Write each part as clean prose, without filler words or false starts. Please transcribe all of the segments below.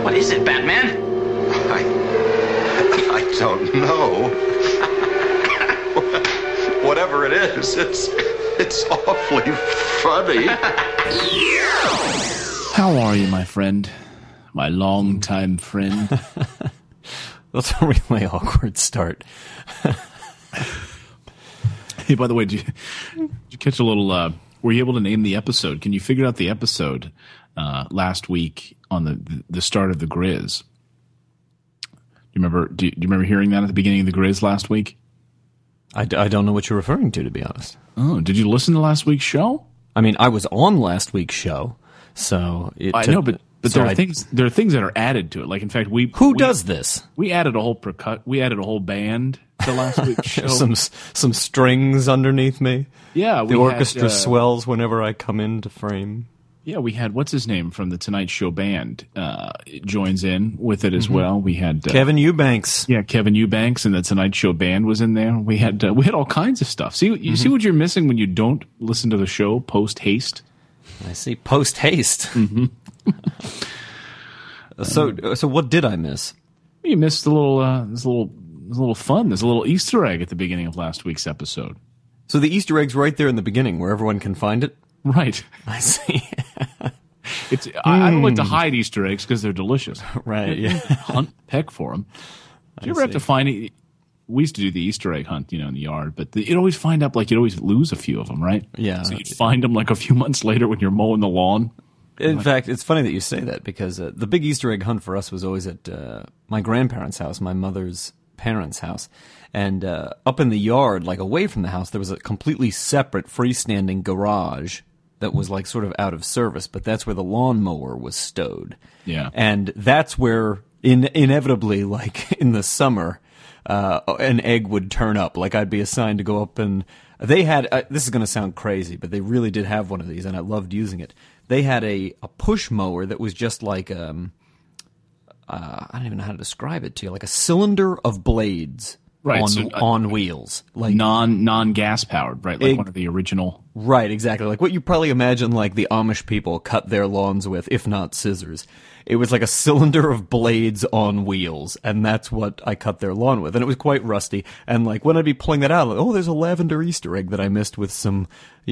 What is it, Batman? I don't know. Whatever it is, it's awfully funny. How are you, my friend? My longtime friend. That's a really awkward start. Hey, by the way, did you catch a little, were you able to name the episode? Can you figure out the episode last week on the start of the Grizz? Do you remember hearing that at the beginning of the Grizz last week? I don't know what you're referring to be honest. Oh, did you listen to last week's show? I mean, I was on last week's show, so I know, but there are things that are added to it. Like, in fact, who does this? We added a whole band to last week's show. some strings underneath me. Yeah, the orchestra swells whenever I come into frame. Yeah, we had what's his name from the Tonight Show band joins in with it as well. We had Kevin Eubanks. Yeah, Kevin Eubanks and the Tonight Show band was in there. We had all kinds of stuff. See, see what you're missing when you don't listen to the show post haste. I see post haste. So what did I miss? You missed a little fun. There's a little Easter egg at the beginning of last week's episode. So the Easter egg's right there in the beginning where everyone can find it? Right. I see. I don't like to hide Easter eggs because they're delicious. Right, yeah. Hunt, peck for them. Do you ever have to find it? We used to do the Easter egg hunt, in the yard, but you'd always find up, you'd always lose a few of them, right? Yeah. So you'd find them a few months later when you're mowing the lawn. In fact, it's funny that you say that because the big Easter egg hunt for us was always at my grandparents' house, my mother's parents' house. And up in the yard, away from the house, there was a completely separate freestanding garage that was sort of out of service, but that's where the lawnmower was stowed. Yeah. And that's where inevitably, in the summer, an egg would turn up. I'd be assigned to go up and they had, this is going to sound crazy, but they really did have one of these and I loved using it. They had a push mower that was just I don't even know how to describe it to you, like a cylinder of blades. Right, on wheels, non-gas powered, right? One of the original. Right, exactly. Like what you probably imagine, the Amish people cut their lawns with, if not scissors. It was like a cylinder of blades on wheels, and that's what I cut their lawn with. And it was quite rusty. And when I'd be pulling that out, there's a lavender Easter egg that I missed with some,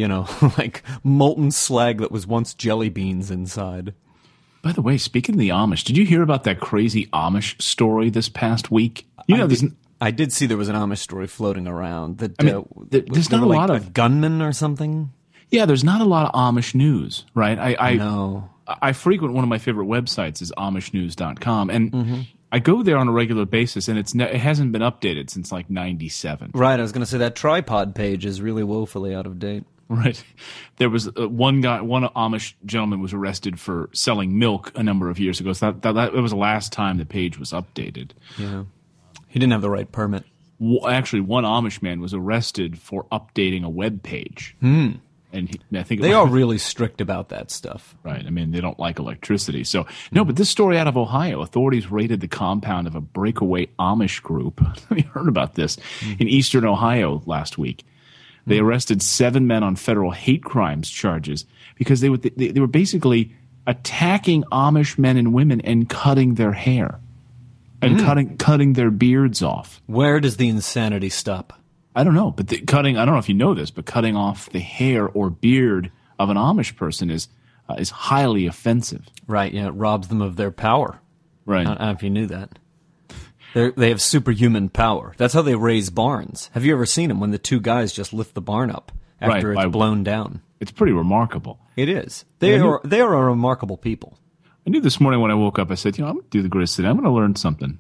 molten slag that was once jelly beans inside. By the way, speaking of the Amish, did you hear about that crazy Amish story this past week? I did see there was an Amish story floating around. That there's not a lot of gunmen or something. Yeah, there's not a lot of Amish news, right? No. I frequent one of my favorite websites is AmishNews.com, and I go there on a regular basis, and it hasn't been updated since 97. Right, I was going to say that tripod page is really woefully out of date. Right. There was one Amish gentleman was arrested for selling milk a number of years ago. So that was the last time the page was updated. Yeah. He didn't have the right permit. Actually, one Amish man was arrested for updating a web page. And I think they are really strict about that stuff. Right. I mean, they don't like electricity. So, no, but this story out of Ohio, authorities raided the compound of a breakaway Amish group. We heard about this in eastern Ohio last week. They arrested 7 men on federal hate crimes charges because they were basically attacking Amish men and women and cutting their hair. And cutting their beards off. Where does the insanity stop? I don't know, but I don't know if you know this, but cutting off the hair or beard of an Amish person is highly offensive. Right, yeah, it robs them of their power. Right. I don't know if you knew that. They have superhuman power. That's how they raise barns. Have you ever seen them when the two guys just lift the barn up after it's blown down? It's pretty remarkable. It is. They are a remarkable people. I knew this morning when I woke up, I said, I'm going to do the Grizz today. I'm going to learn something.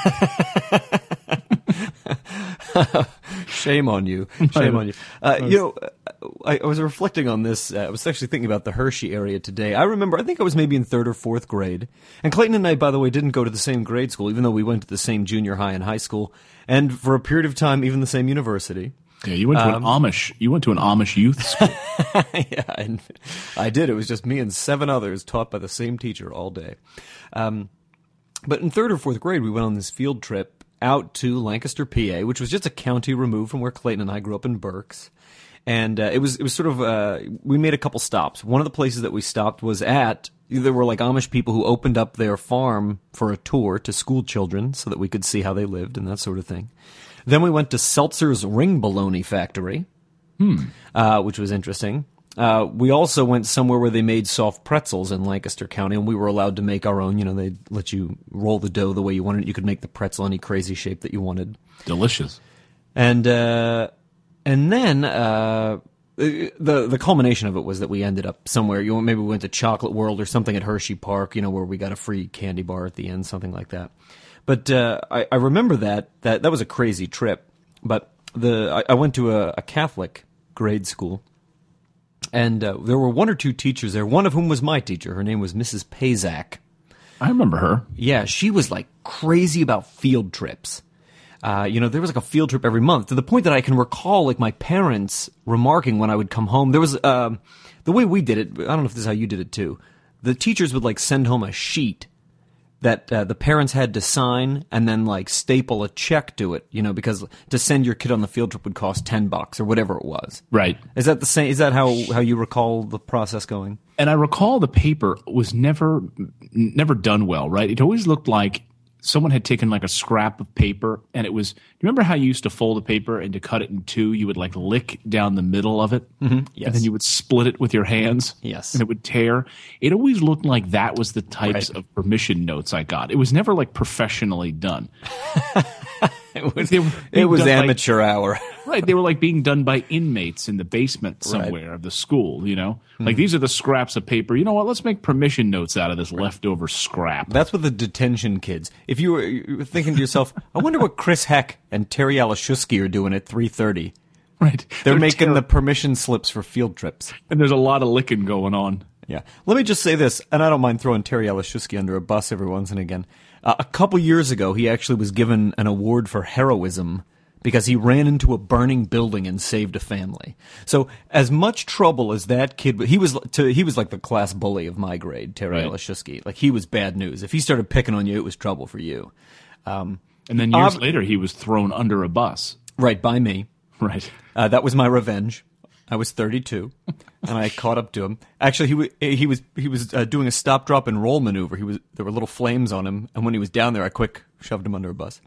Shame on you. Shame on you. I was reflecting on this. I was actually thinking about the Hershey area today. I think I was maybe in 3rd or 4th grade. And Clayton and I, by the way, didn't go to the same grade school, even though we went to the same junior high and high school. And for a period of time, even the same university. Yeah, you went to an Amish youth school. Yeah, I did. It was just me and 7 others taught by the same teacher all day. But in 3rd or 4th grade, we went on this field trip out to Lancaster, PA, which was just a county removed from where Clayton and I grew up in Berks. And it was sort of we made a couple stops. One of the places that we stopped was at, there were like Amish people who opened up their farm for a tour to school children so that we could see how they lived and that sort of thing. Then we went to Seltzer's Ring Bologna Factory, which was interesting. We also went somewhere where they made soft pretzels in Lancaster County, and we were allowed to make our own. You know, they'd let you roll the dough the way you wanted. You could make the pretzel any crazy shape that you wanted. Delicious. And then the culmination of it was that we ended up somewhere. Maybe we went to Chocolate World or something at Hershey Park, you know, where we got a free candy bar at the end, something like that. But I remember that was a crazy trip. But I went to a Catholic grade school, and there were one or two teachers there, one of whom was my teacher. Her name was Mrs. Pazak. I remember her. Yeah, she was like crazy about field trips. There was like a field trip every month, to the point that I can recall like my parents remarking when I would come home. There was the way we did it. I don't know if this is how you did it too. The teachers would like send home a sheet that the parents had to sign and then like staple a check to it, you know, because to send your kid on the field trip would cost $10 or whatever it was. Right. Is that the same? Is that how you recall the process going? And I recall the paper was never done well, right? It always looked like someone had taken like a scrap of paper, and it was, you remember how you used to fold a paper and to cut it in two, you would like lick down the middle of it? Mm-hmm. Yes. And then you would split it with your hands? Yes. And it would tear. It always looked like that was the types of permission notes I got. It was never like professionally done. It was amateur hour. Right. They were like being done by inmates in the basement somewhere of the school, you know? Like, these are the scraps of paper. You know what? Let's make permission notes out of this leftover scrap. That's what the detention kids. If you were thinking to yourself, I wonder what Chris Heck and Terry Alashusky are doing at 3:30. Right. They're making the permission slips for field trips. And there's a lot of licking going on. Yeah. Let me just say this, and I don't mind throwing Terry Alashusky under a bus every once and again. A couple years ago, he actually was given an award for heroism because he ran into a burning building and saved a family. So as much trouble as that kid, he was like the class bully of my grade, Terry Alashusky. Like, he was bad news. If he started picking on you, it was trouble for you. And then years later, he was thrown under a bus. Right, by me. Right. That was my revenge. I was 32, and I caught up to him. Actually, he was doing a stop, drop, and roll maneuver. There were little flames on him, and when he was down there, I quick shoved him under a bus.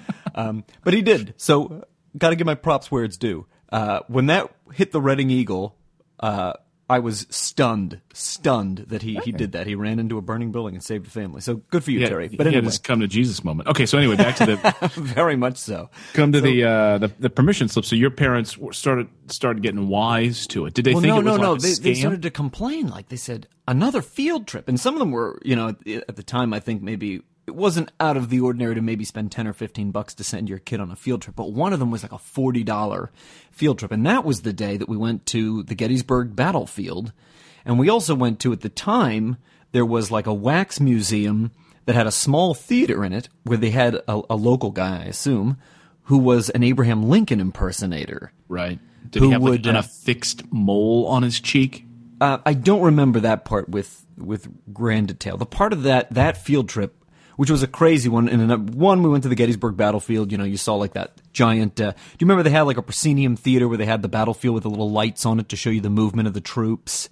But he did. So, got to give my props where it's due. When that hit the Reading Eagle, I was stunned that he did that. He ran into a burning building and saved a family. So good for you, Terry. But anyway, this come to Jesus moment. Okay, so anyway, back to the very much so. Come to the permission slip. So your parents started getting wise to it. Did they think it was like a scam? They started to complain. Like, they said, another field trip, and some of them were, you know, at the time, I think maybe it wasn't out of the ordinary to maybe spend $10 or $15 to send your kid on a field trip, but one of them was like a $40 field trip, and that was the day that we went to the Gettysburg battlefield. And we also went to, at the time, there was like a wax museum that had a small theater in it where they had a local guy, I assume, who was an Abraham Lincoln impersonator. Right. Did he have like an affixed mole on his cheek? I don't remember that part with grand detail. The part of that field trip, which was a crazy one. And one, we went to the Gettysburg battlefield. You know, you saw like that giant. Do you remember they had like a proscenium theater where they had the battlefield with the little lights on it to show you the movement of the troops?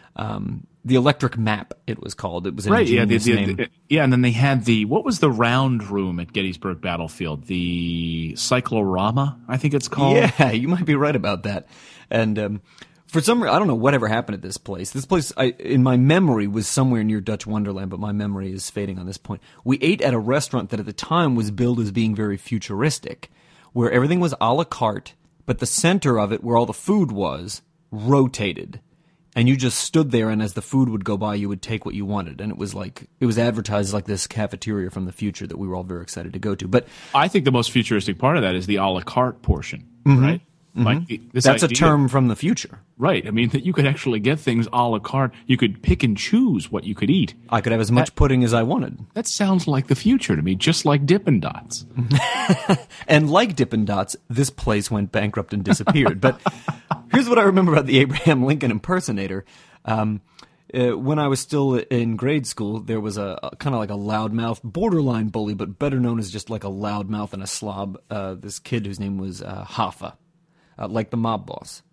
The electric map, it was called. It was an ingenious name. And then they had what was the round room at Gettysburg battlefield? The cyclorama, I think it's called. Yeah, you might be right about that. And for some reason, I don't know whatever happened at this place. This place, in my memory, was somewhere near Dutch Wonderland, but my memory is fading on this point. We ate at a restaurant that at the time was billed as being very futuristic, where everything was a la carte, but the center of it, where all the food was, rotated. And you just stood there, and as the food would go by, you would take what you wanted. And it was advertised like this cafeteria from the future that we were all very excited to go to. But I think the most futuristic part of that is the a la carte portion, right? Mm-hmm. Like that's a term from the future. Right. I mean, that you could actually get things a la carte. You could pick and choose what you could eat. I could have as much pudding as I wanted. That sounds like the future to me, just like Dippin' Dots. And like Dippin' Dots, this place went bankrupt and disappeared. But here's what I remember about the Abraham Lincoln impersonator. When I was still in grade school, there was a kind of like a loudmouth, borderline bully, but better known as just like a loudmouth and a slob, this kid whose name was Hoffa. Like the mob boss.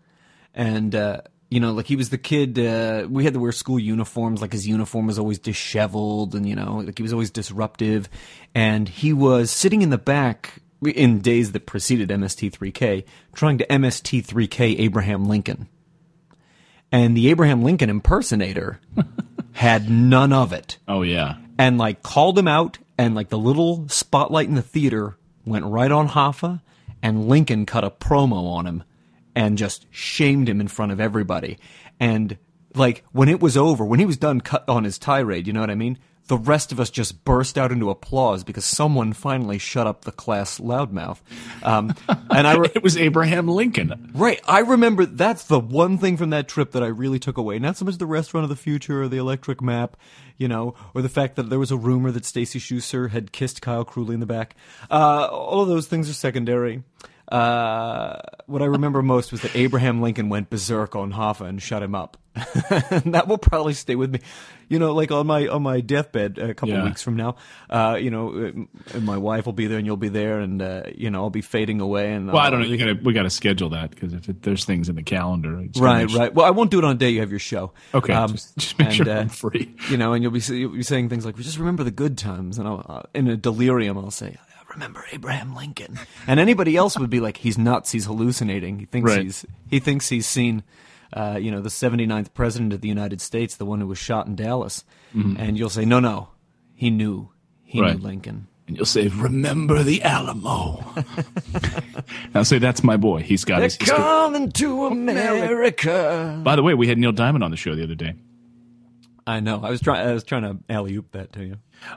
And, like he was the kid, we had to wear school uniforms, like his uniform was always disheveled and, like he was always disruptive. And he was sitting in the back in days that preceded MST3K, trying to MST3K Abraham Lincoln. And the Abraham Lincoln impersonator had none of it. Oh, yeah. And, like, called him out, and, like, the little spotlight in the theater went right on Hoffa, and Lincoln cut a promo on him and just shamed him in front of everybody. And, like, when it was over, when he was done cut on his tirade, you know what I mean? The rest of us just burst out into applause because someone finally shut up the class loudmouth. And it was Abraham Lincoln. Right. I remember that's the one thing from that trip that I really took away. Not so much the restaurant of the future or the electric map, or the fact that there was a rumor that Stacy Schuster had kissed Kyle Cruelly in the back. All of those things are secondary. What I remember most was that Abraham Lincoln went berserk on Hoffa and shut him up. And that will probably stay with me. Like on my deathbed a couple of weeks from now, and my wife will be there and you'll be there and, I'll be fading away. And I don't know. We got to schedule that because if there's things in the calendar. Right. Well, I won't do it on a day you have your show. Okay. Just make sure I'm free. And you'll be saying things like, just remember the good times. And I'll, in a delirium, I'll say, remember Abraham Lincoln. And anybody else would be like, he's nuts, he's hallucinating. He thinks he's seen, the 79th president of the United States, the one who was shot in Dallas. Mm-hmm. And you'll say, no, he knew Lincoln. And you'll say, remember the Alamo. I'll say, that's my boy. He's got his history. Coming to America. By the way, we had Neil Diamond on the show the other day. I know. I was trying to alley-oop that to you.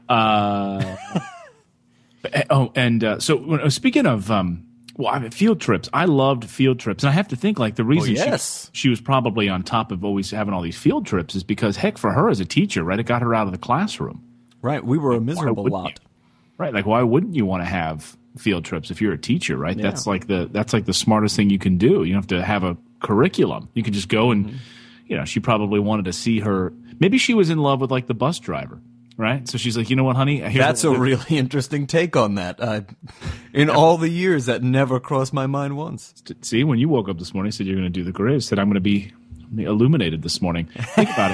So speaking of field trips, I loved field trips, and I have to think like the reason she was probably on top of always having all these field trips is because heck, for her as a teacher, right, it got her out of the classroom. Right, we were a miserable lot. Right, like why wouldn't you want to have field trips if you're a teacher, right? Yeah. That's like the smartest thing you can do. You don't have to have a curriculum. You can just go and she probably wanted to see her. Maybe she was in love with like the bus driver. Right? So she's like, you know what, honey? That's a really interesting take on that. In all the years, that never crossed my mind once. See, when you woke up this morning, said you're going to do the quiz, said I'm going to be illuminated this morning. Think about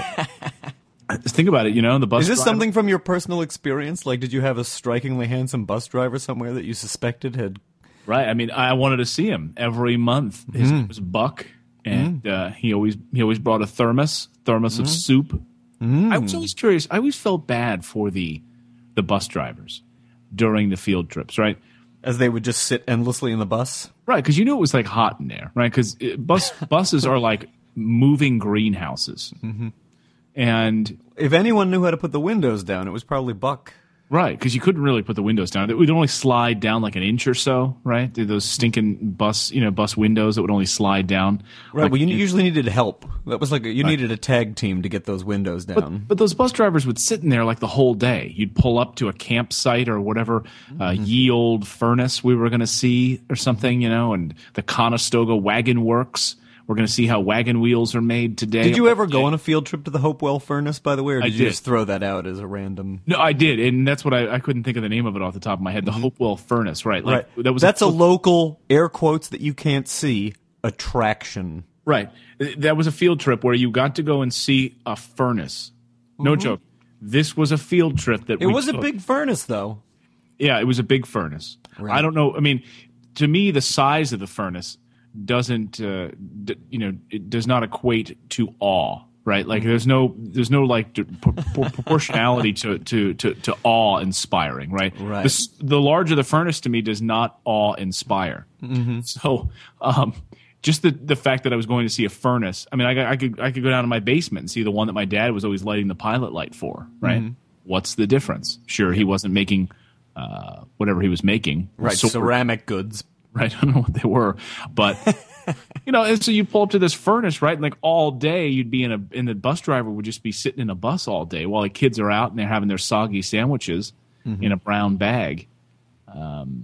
it. Think about it, the bus Is this driver. something from your personal experience? Like, did you have a strikingly handsome bus driver somewhere that you suspected had... Right. I mean, I wanted to see him every month. His name was Buck, and he always brought a thermos of soup. I was always curious. I always felt bad for the bus drivers during the field trips, right? As they would just sit endlessly in the bus? Right, because it was like hot in there, right? Because buses are like moving greenhouses. Mm-hmm. And if anyone knew how to put the windows down, it was probably Buck. Right, because you couldn't really put the windows down. It would only slide down like an inch or so, right? Those stinking bus windows that would only slide down. Right, like, well, you usually needed help. That was like you needed a tag team to get those windows down. But those bus drivers would sit in there like the whole day. You'd pull up to a campsite or whatever, ye old furnace we were going to see or something, and the Conestoga Wagon Works. We're going to see how wagon wheels are made today. Did you ever go on a field trip to the Hopewell Furnace, by the way, or did you did. just throw that out as a random... No, I did, and that's what I couldn't think of the name of it off the top of my head. The Hopewell Furnace, right? Like, right. That's a local, air quotes that you can't see, attraction. Right. That was a field trip where you got to go and see a furnace. No joke. This was a field trip that It was a big furnace, though. Yeah, it was a big furnace. Right. I don't know. I mean, to me, the size of the furnace doesn't it does not equate to awe, right? Like there's no like proportionality to awe inspiring, right? The larger the furnace to me does not awe inspire. So just the fact that I was going to see a furnace, I mean, I could go down to my basement and see the one that my dad was always lighting the pilot light for, right? What's the difference? Sure, he wasn't making whatever he was making, right? Ceramic goods. Right, I don't know what they were, but and so you pull up to this furnace, right? And like all day, you'd be and the bus driver would just be sitting in a bus all day while the kids are out and they're having their soggy sandwiches in a brown bag. And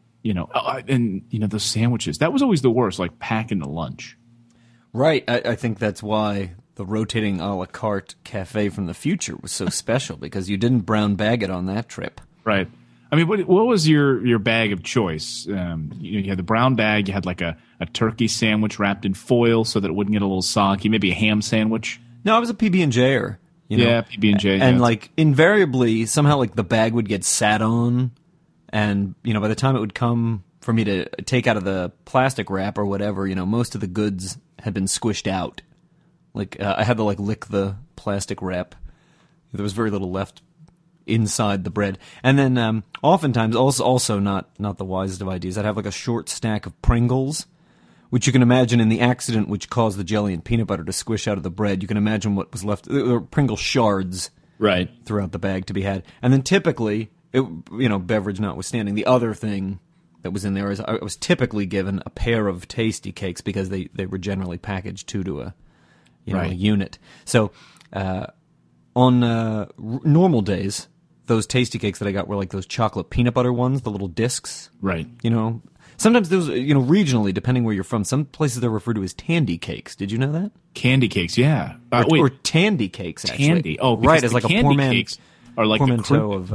those sandwiches, that was always the worst, like packing the lunch. Right, I think that's why the rotating a la carte cafe from the future was so special because you didn't brown bag it on that trip. Right. I mean, what was your bag of choice? You had the brown bag. You had like a turkey sandwich wrapped in foil so that it wouldn't get a little soggy. Maybe a ham sandwich. No, I was a PB&J-er. Yeah, PB&J. And like invariably, somehow like the bag would get sat on, and by the time it would come for me to take out of the plastic wrap or whatever, most of the goods had been squished out. Like I had to like lick the plastic wrap. There was very little left inside the bread. And then oftentimes, also not the wisest of ideas, I'd have like a short stack of Pringles, which you can imagine in the accident which caused the jelly and peanut butter to squish out of the bread. You can imagine what was left. There were Pringle shards right throughout the bag to be had. And then typically, beverage notwithstanding, the other thing that was in there is I was typically given a pair of Tasty Cakes because they were generally packaged two to a unit. So on normal days, those Tasty Cakes that I got were like those chocolate peanut butter ones, the little discs. Right. Sometimes those, regionally, depending where you're from, some places they're referred to as Tandy Cakes. Did you know that? Candy cakes, yeah. Or Tandy Cakes, actually. Tandy. Oh, right, as like a cakes are like portmanteau of...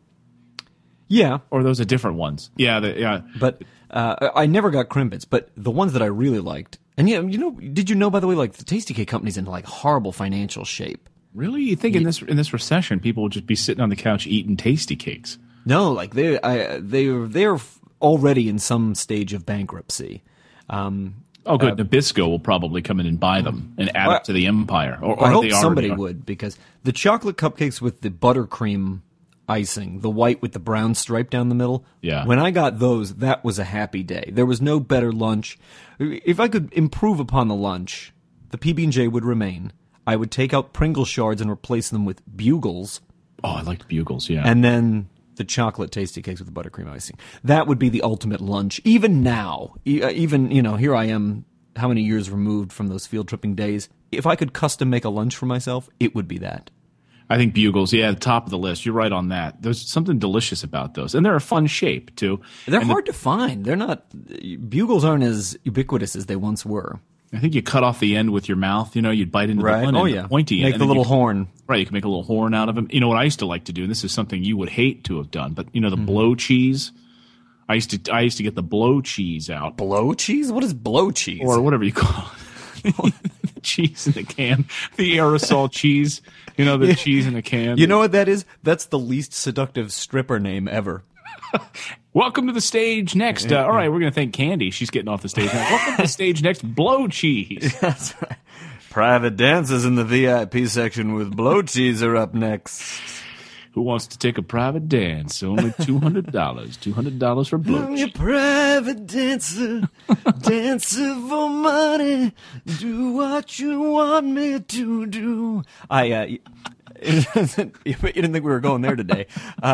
yeah. Or those are different ones. Yeah. But I never got Krimbits, but the ones that I really liked... And did you know, by the way, like the Tasty Cake company's in like horrible financial shape? Really? You think in this recession, people will just be sitting on the couch eating Tasty Cakes? No, like they're already in some stage of bankruptcy. Good. Nabisco will probably come in and buy them and add up to the empire. Or I hope they somebody would, because the chocolate cupcakes with the buttercream icing, the white with the brown stripe down the middle, when I got those, that was a happy day. There was no better lunch. If I could improve upon the lunch, the PB&J would remain. I would take out Pringle shards and replace them with Bugles. Oh, I liked Bugles, yeah. And then the chocolate Tasty Cakes with the buttercream icing. That would be the ultimate lunch. Even now, here I am, how many years removed from those field tripping days. If I could custom make a lunch for myself, it would be that. I think Bugles, the top of the list. You're right on that. There's something delicious about those. And they're a fun shape, too. They're hard to find. They're not... Bugles aren't as ubiquitous as they once were. I think you cut off the end with your mouth. You'd bite into the one end, the pointy end. Make the little horn. Right, you can make a little horn out of them. You know what I used to like to do, and this is something you would hate to have done, but the blow cheese. I used to get the blow cheese out. Blow cheese? What is blow cheese? Or whatever you call it. Cheese in a can. The aerosol cheese. The cheese in a can. You know what that is? That's the least seductive stripper name ever. Welcome to the stage next. All right, we're going to thank Candy. She's getting off the stage now. Welcome to the stage next, Blow Cheese. That's right. Private dances in the VIP section with Blow Cheese are up next. Who wants to take a private dance? Only $200. $200 for Blow I'm Cheese. your private dancer, dancer for money. Do what you want me to do. You didn't think we were going there today.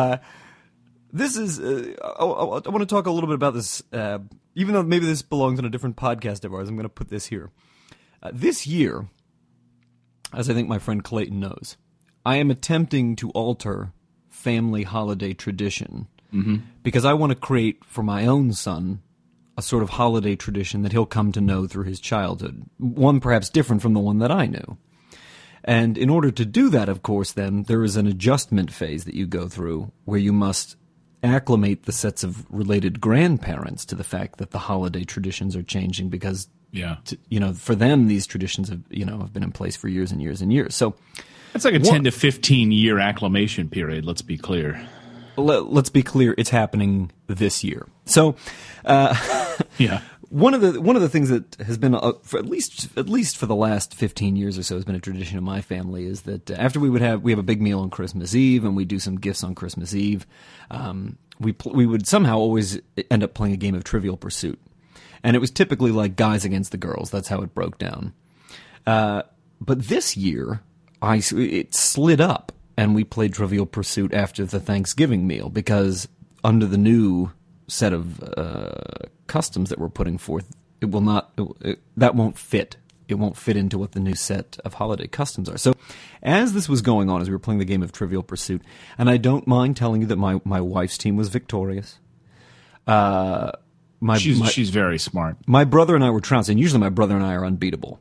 This is, I want to talk a little bit about this, even though maybe this belongs on a different podcast of ours, I'm going to put this here. This year, as I think my friend Clayton knows, I am attempting to alter family holiday tradition because I want to create for my own son a sort of holiday tradition that he'll come to know through his childhood, one perhaps different from the one that I knew. And in order to do that, of course, then, there is an adjustment phase that you go through where you must acclimate the sets of related grandparents to the fact that the holiday traditions are changing because, for them, these traditions have been in place for years and years and years. So it's like a 10 to 15 year acclimation period. Let's be clear. Let's be clear. It's happening this year. So, One of the things that has been for at least for the last 15 years or so has been a tradition in my family is that after we have a big meal on Christmas Eve and we do some gifts on Christmas Eve, we would somehow always end up playing a game of Trivial Pursuit, and it was typically like guys against the girls. That's how it broke down. But this year, it slid up, and we played Trivial Pursuit after the Thanksgiving meal because under the new set of customs that we're putting forth, that won't fit. It won't fit into what the new set of holiday customs are. So as this was going on, as we were playing the game of Trivial Pursuit, and I don't mind telling you that my wife's team was victorious. She's very smart. My brother and I were trouncing. Usually my brother and I are unbeatable.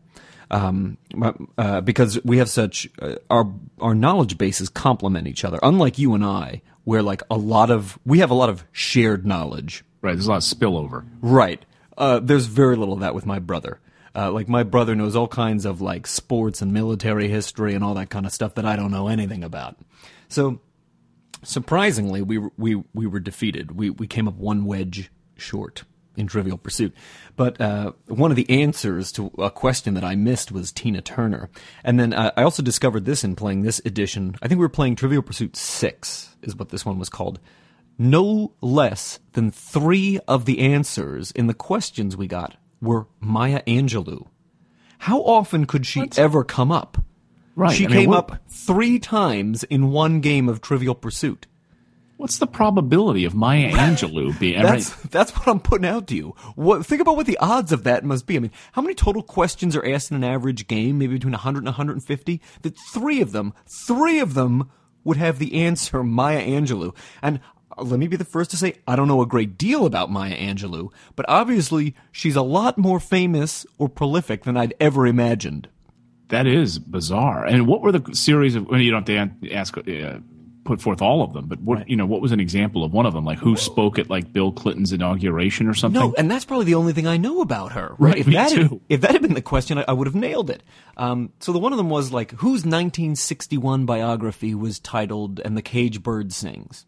Because we have such our knowledge bases complement each other. Unlike you and I, where like we have a lot of shared knowledge. Right, there's a lot of spillover. Right. There's very little of that with my brother. Like my brother knows all kinds of like sports and military history and all that kind of stuff that I don't know anything about. So surprisingly, we were defeated. We came up one wedge short in Trivial Pursuit. But one of the answers to a question that I missed was Tina Turner. And then I also discovered this in playing this edition. I think we were playing Trivial Pursuit 6 is what this one was called. No less than 3 of the answers in the questions we got were Maya Angelou. How often could she ever come up? Right. She came up 3 times in one game of Trivial Pursuit. What's the probability of Maya Angelou being... That's what I'm putting out to you. Think about what the odds of that must be. I mean, how many total questions are asked in an average game, maybe between 100 and 150? That 3 of them would have the answer Maya Angelou. And let me be the first to say, I don't know a great deal about Maya Angelou, but obviously she's a lot more famous or prolific than I'd ever imagined. That is bizarre. And what were the series of... Well, you don't have to ask... put forth all of them, but what what was an example of one of them? Like who spoke at like Bill Clinton's inauguration or something? No, and that's probably the only thing I know about her. Right, If that had been the question, I would have nailed it. So the one of them was like, whose 1961 biography was titled "And the Cage Bird Sings"?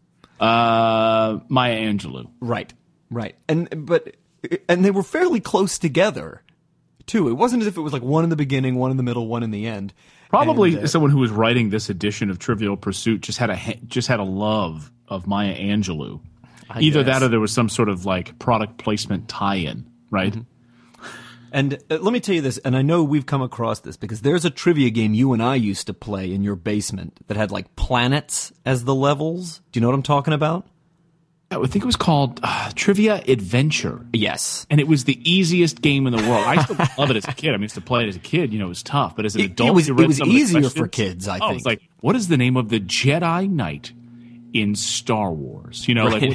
Maya Angelou. Right. And they were fairly close together, too. It wasn't as if it was like one in the beginning, one in the middle, one in the end. Probably someone who was writing this edition of Trivial Pursuit just had a love of Maya Angelou. Either that or there was some sort of like product placement tie-in, right? Mm-hmm. And let me tell you this, and I know we've come across this because there's a trivia game you and I used to play in your basement that had like planets as the levels. Do you know what I'm talking about? I think it was called Trivia Adventure. Yes. And it was the easiest game in the world. I used to love it as a kid. I used to play it as a kid. You know, it was tough. But as an adult, it was easier for kids, I think. It's like, what is the name of the Jedi Knight in Star Wars? You know, right.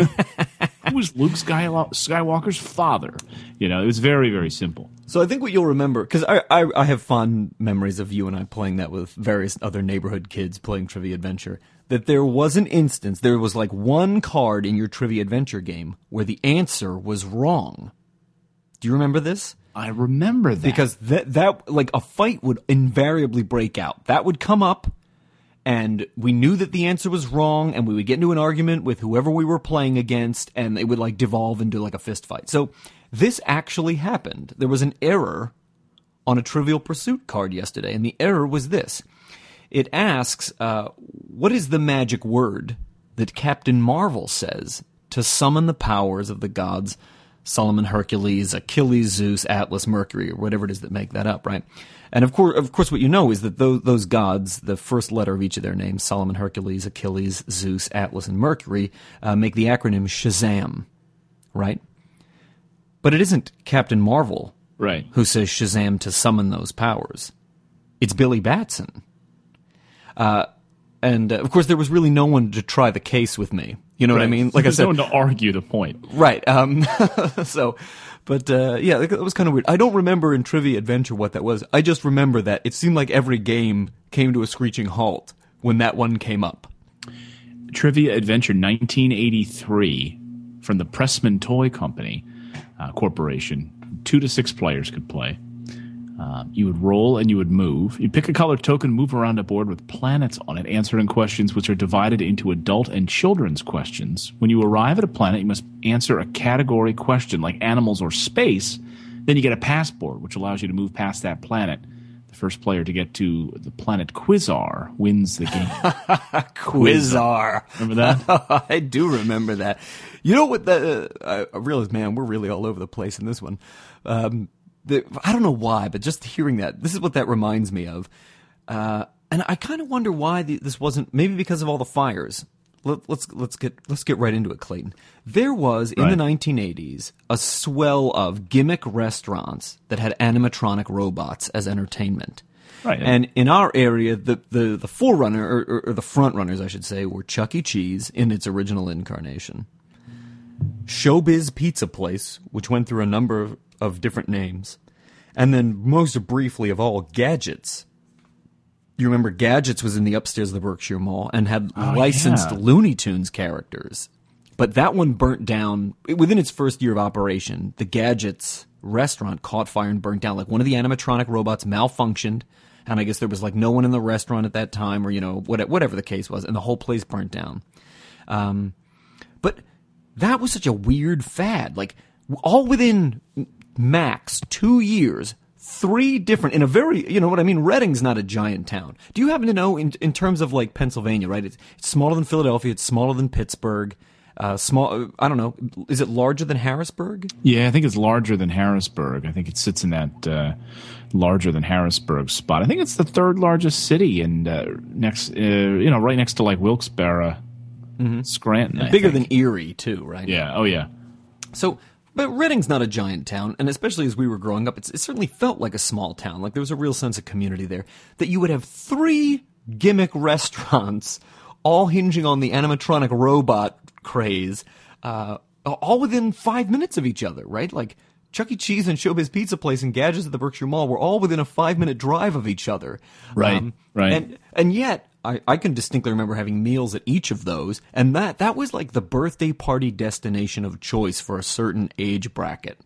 Who was Luke Skywalker's father? You know, it was very, very simple. So I think what you'll remember, because I have fond memories of you and I playing that with various other neighborhood kids playing Trivia Adventure, that there was an instance, there was like one card in your Trivia Adventure game where the answer was wrong. Do you remember this? I remember that. Because that like a fight would invariably break out. That would come up, and we knew that the answer was wrong, and we would get into an argument with whoever we were playing against, and it would like devolve into like a fist fight. So this actually happened. There was an error on a Trivial Pursuit card yesterday, and the error was this. It asks, what is the magic word that Captain Marvel says to summon the powers of the gods Solomon, Hercules, Achilles, Zeus, Atlas, Mercury, or whatever it is that make that up, right? And of course, what you know is that those gods, the first letter of each of their names, Solomon, Hercules, Achilles, Zeus, Atlas, and Mercury, make the acronym Shazam, right? But it isn't Captain Marvel right. who says Shazam to summon those powers. It's Billy Batson. And of course, there was really no one to try the case with me. You know what I mean? Like I said, no one to argue the point. Right. Yeah, it was kind of weird. I don't remember in Trivia Adventure what that was. I just remember that it seemed like every game came to a screeching halt when that one came up. Trivia Adventure 1983 from the Pressman Toy Company Corporation. 2 to 6 players could play. You would roll and you would move. You'd pick a colored token, move around a board with planets on it, answering questions which are divided into adult and children's questions. When you arrive at a planet, you must answer a category question like animals or space. Then you get a passport, which allows you to move past that planet. The first player to get to the planet Quizar wins the game. Quizar. Remember that? I do remember that. You know what? I realize, man, we're really all over the place in this one. I don't know why, but just hearing that, this is what that reminds me of. And I kind of wonder why this wasn't, maybe because of all the fires. Let's get right into it, Clayton. There was, in the 1980s, a swell of gimmick restaurants that had animatronic robots as entertainment. Right. And in our area, the forerunner, or the front runners, I should say, were Chuck E. Cheese in its original incarnation. Showbiz Pizza Place, which went through a number of different names. And then, most briefly of all, Gadgets. You remember Gadgets was in the upstairs of the Berkshire Mall and had Oh, licensed yeah. Looney Tunes characters. But that one burnt down within its first year of operation. The Gadgets restaurant caught fire and burnt down. Like one of the animatronic robots malfunctioned, and I guess there was like no one in the restaurant at that time, or whatever the case was, and the whole place burnt down. But that was such a weird fad. Like all within max 2 years. 3 different, in a very, you know what I mean? Reading's not a giant town. Do you happen to know, in terms of like Pennsylvania, right? It's smaller than Philadelphia, it's smaller than Pittsburgh, I don't know, is it larger than Harrisburg? Yeah, I think it's larger than Harrisburg. I think it sits in that larger than Harrisburg spot. I think it's the 3rd largest city, and right next to like Wilkes-Barre, Scranton. I Bigger think. than Erie, too, right? Yeah, oh yeah. So, but Reading's not a giant town, and especially as we were growing up, it certainly felt like a small town. Like there was a real sense of community there. That you would have 3 gimmick restaurants, all hinging on the animatronic robot craze, all within 5 minutes of each other, right? Like Chuck E. Cheese and Showbiz Pizza Place and Gadgets at the Berkshire Mall were all within a 5-minute drive of each other. Right, right. And yet, I can distinctly remember having meals at each of those, and that was like the birthday party destination of choice for a certain age bracket.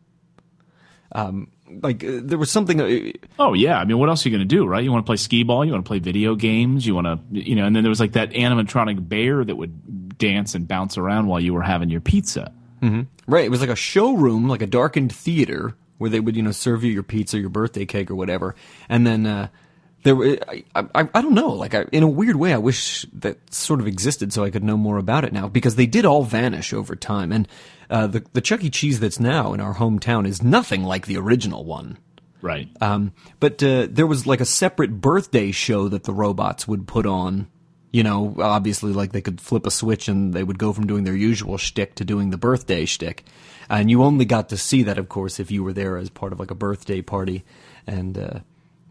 There was something. Oh yeah, I mean, what else are you going to do, right? You want to play skee ball, you want to play video games, you want to, and then there was like that animatronic bear that would dance and bounce around while you were having your pizza. Mm-hmm. Right, it was like a showroom, like a darkened theater where they would, serve you your pizza, your birthday cake, or whatever, and then. There were, I don't know, like in a weird way, I wish that sort of existed so I could know more about it now, because they did all vanish over time, and the Chuck E. Cheese that's now in our hometown is nothing like the original one. Right. But there was like a separate birthday show that the robots would put on. Obviously, like they could flip a switch and they would go from doing their usual shtick to doing the birthday shtick, and you only got to see that, of course, if you were there as part of like a birthday party, and.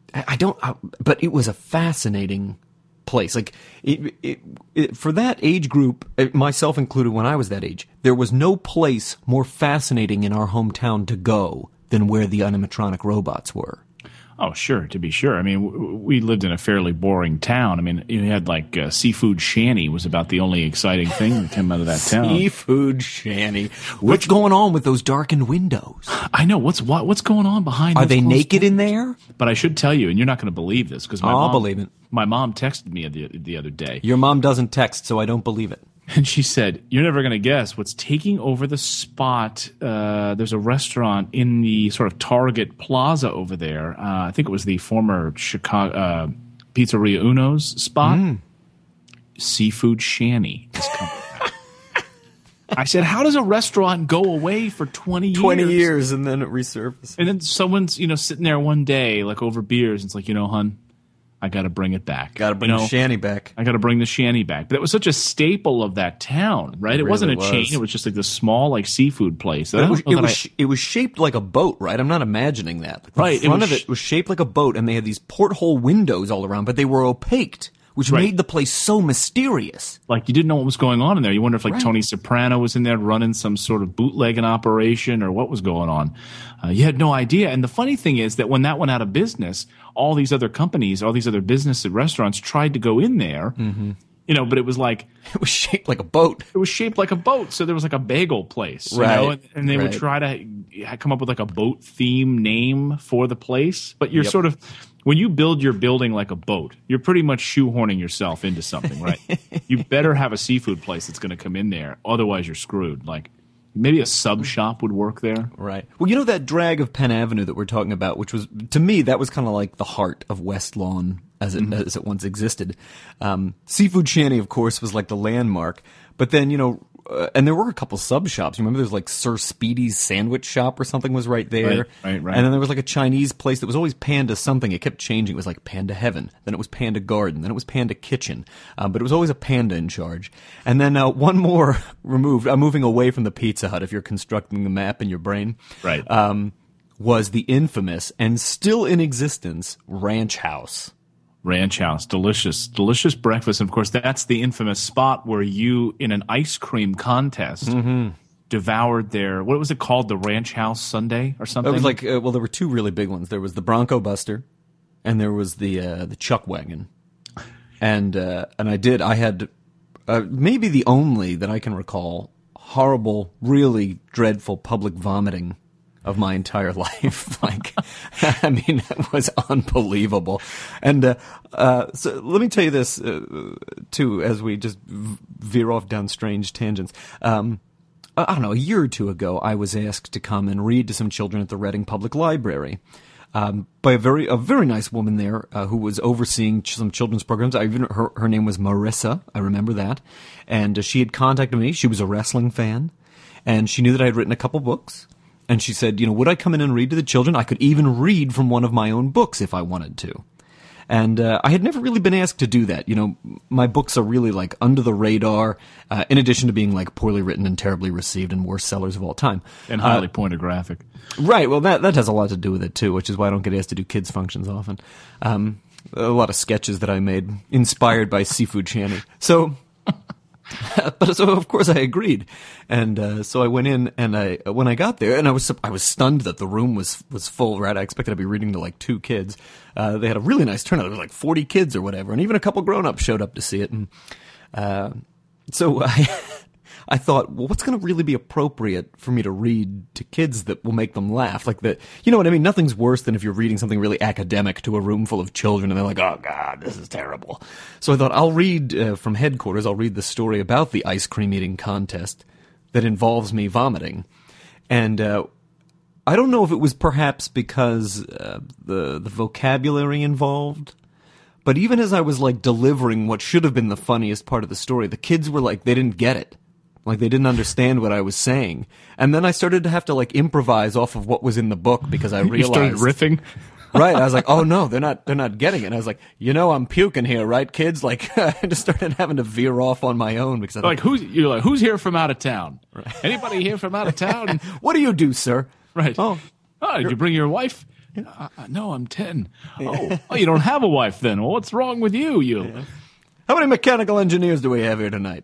But it was a fascinating place. Like for that age group, myself included, when I was that age, there was no place more fascinating in our hometown to go than where the animatronic robots were. Oh, sure, to be sure. I mean, we lived in a fairly boring town. I mean, you had like Seafood Shanty was about the only exciting thing that came out of that town. Seafood Shanty. What's going on with those darkened windows? I know. What's going on behind? Are those they closed naked doors? in there? But I should tell you, and you're not going to believe this, because I'll believe it. My mom texted me the other day. Your mom doesn't text, so I don't believe it. And she said, "You're never going to guess what's taking over the spot. There's a restaurant in the sort of Target Plaza over there. I think it was the former Chicago Pizzeria Uno's spot. Seafood Shanty is coming back." I said, "How does a restaurant go away for 20 years? 20 years and then it resurfaces. And then someone's sitting there one day, like over beers, and it's like, hon, I got to bring it back. Got to bring the shanty back. I got to bring the shanty back." But it was such a staple of that town, right? It wasn't a chain. It was just like this small, like seafood place. It was shaped like a boat, right? I'm not imagining that. Like, Right, the front of it was shaped like a boat, and they had these porthole windows all around, but they were opaqued, which Right. made the place so mysterious. Like you didn't know what was going on in there. You wonder if like Right. Tony Soprano was in there running some sort of bootlegging operation or what was going on. You had no idea. And the funny thing is that when that went out of business, all these other companies, all these other business and restaurants tried to go in there. But it was like It was shaped like a boat. it was shaped like a boat. So there was like a bagel place, Right, and they would right. try to come up with like a boat theme name for the place. But you're sort of, when you build your building like a boat, you're pretty much shoehorning yourself into something, right? You better have a seafood place that's going to come in there. Otherwise, you're screwed. Like maybe a sub shop would work there. Right. Well, that drag of Penn Avenue that we're talking about, which was, to me, that was kind of like the heart of West Lawn as it once existed. Seafood Shanty, of course, was like the landmark. But then, and there were a couple sub shops. You remember there's like Sir Speedy's Sandwich Shop or something was right there. Right. And then there was like a Chinese place that was always Panda something. It kept changing. It was like Panda Heaven. Then it was Panda Garden. Then it was Panda Kitchen. But it was always a panda in charge. And then one more removed. I'm moving away from the Pizza Hut if you're constructing the map in your brain. Right. Was the infamous and still in existence Ranch House. Ranch House, delicious breakfast. And of course, that's the infamous spot where you, in an ice cream contest, devoured what was it called? The Ranch House Sundae or something? It was like, there were two really big ones. There was the Bronco Buster, and there was the Chuck Wagon. And I did. I had maybe the only that I can recall horrible, really dreadful public vomiting of my entire life. Like, I mean, it was unbelievable. And so let me tell you this, too, as we just veer off down strange tangents. I don't know, a year or two ago, I was asked to come and read to some children at the Reading Public Library. By a very nice woman there who was overseeing some children's programs. Her name was Marissa. I remember that. And she had contacted me. She was a wrestling fan. And she knew that I had written a couple books. And she said, would I come in and read to the children? I could even read from one of my own books if I wanted to. And I had never really been asked to do that. My books are really like under the radar, in addition to being like poorly written and terribly received and worst sellers of all time. And highly pornographic. Right. Well, that has a lot to do with it, too, which is why I don't get asked to do kids' functions often. A lot of sketches that I made inspired by Seafood Channy. So, so of course I agreed. And so I went in, and when I got there, and I was stunned that the room was full, right? I expected to be reading to like 2 kids. They had a really nice turnout. There was like 40 kids or whatever, and even a couple grown-ups showed up to see it. And so I thought, well, what's going to really be appropriate for me to read to kids that will make them laugh? Like you know what I mean? Nothing's worse than if you're reading something really academic to a room full of children and they're like, oh, God, this is terrible. So I thought, I'll read from headquarters, I'll read the story about the ice cream eating contest that involves me vomiting. And I don't know if it was perhaps because the vocabulary involved, but even as I was like delivering what should have been the funniest part of the story, the kids were like, they didn't get it. Like, they didn't understand what I was saying. And then I started to have to, like, improvise off of what was in the book because I realized... You started riffing? Right. I was like, oh, no, they're not getting it. And I was like, I'm puking here, right, kids? Like, I just started having to veer off on my own because who's here from out of town? Right. Anybody here from out of town? What do you do, sir? Right. Oh, did you bring your wife? No, I'm 10. Oh, you don't have a wife then. Well, what's wrong with you? How many mechanical engineers do we have here tonight?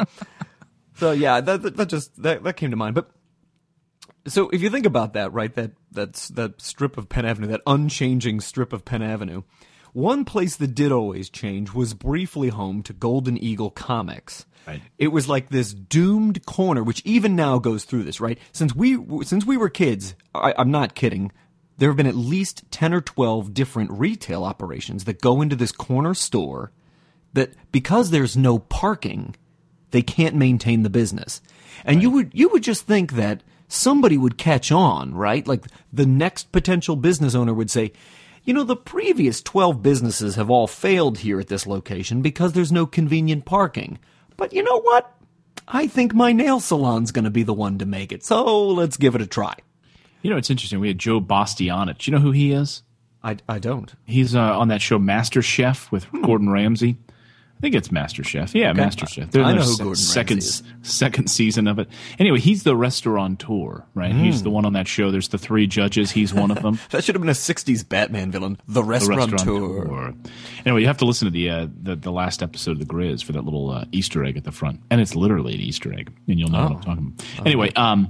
So yeah, that came to mind. But so if you think about that, right, that strip of Penn Avenue, that unchanging strip of Penn Avenue, one place that did always change was briefly home to Golden Eagle Comics. Right. It was like this doomed corner, which even now goes through this, right? Since we were kids, I'm not kidding. There have been at least 10 or 12 different retail operations that go into this corner store that, because there's no parking, they can't maintain the business. And right. you would just think that somebody would catch on, right? Like the next potential business owner would say, the previous 12 businesses have all failed here at this location because there's no convenient parking. But you know what? I think my nail salon's going to be the one to make it. So let's give it a try. It's interesting. We had Joe Bastianich. You know who he is? I don't. He's on that show Master Chef with Gordon Ramsay. I think it's MasterChef. Yeah, okay. MasterChef. I know who Gordon Ramsay is. Second season of it. Anyway, he's the restaurateur, right? He's the one on that show. There's the 3 judges. He's one of them. That should have been a 60s Batman villain. The restaurateur. Anyway, you have to listen to the last episode of The Grizz for that little Easter egg at the front. And it's literally an Easter egg. And you'll know what I'm talking about. Anyway,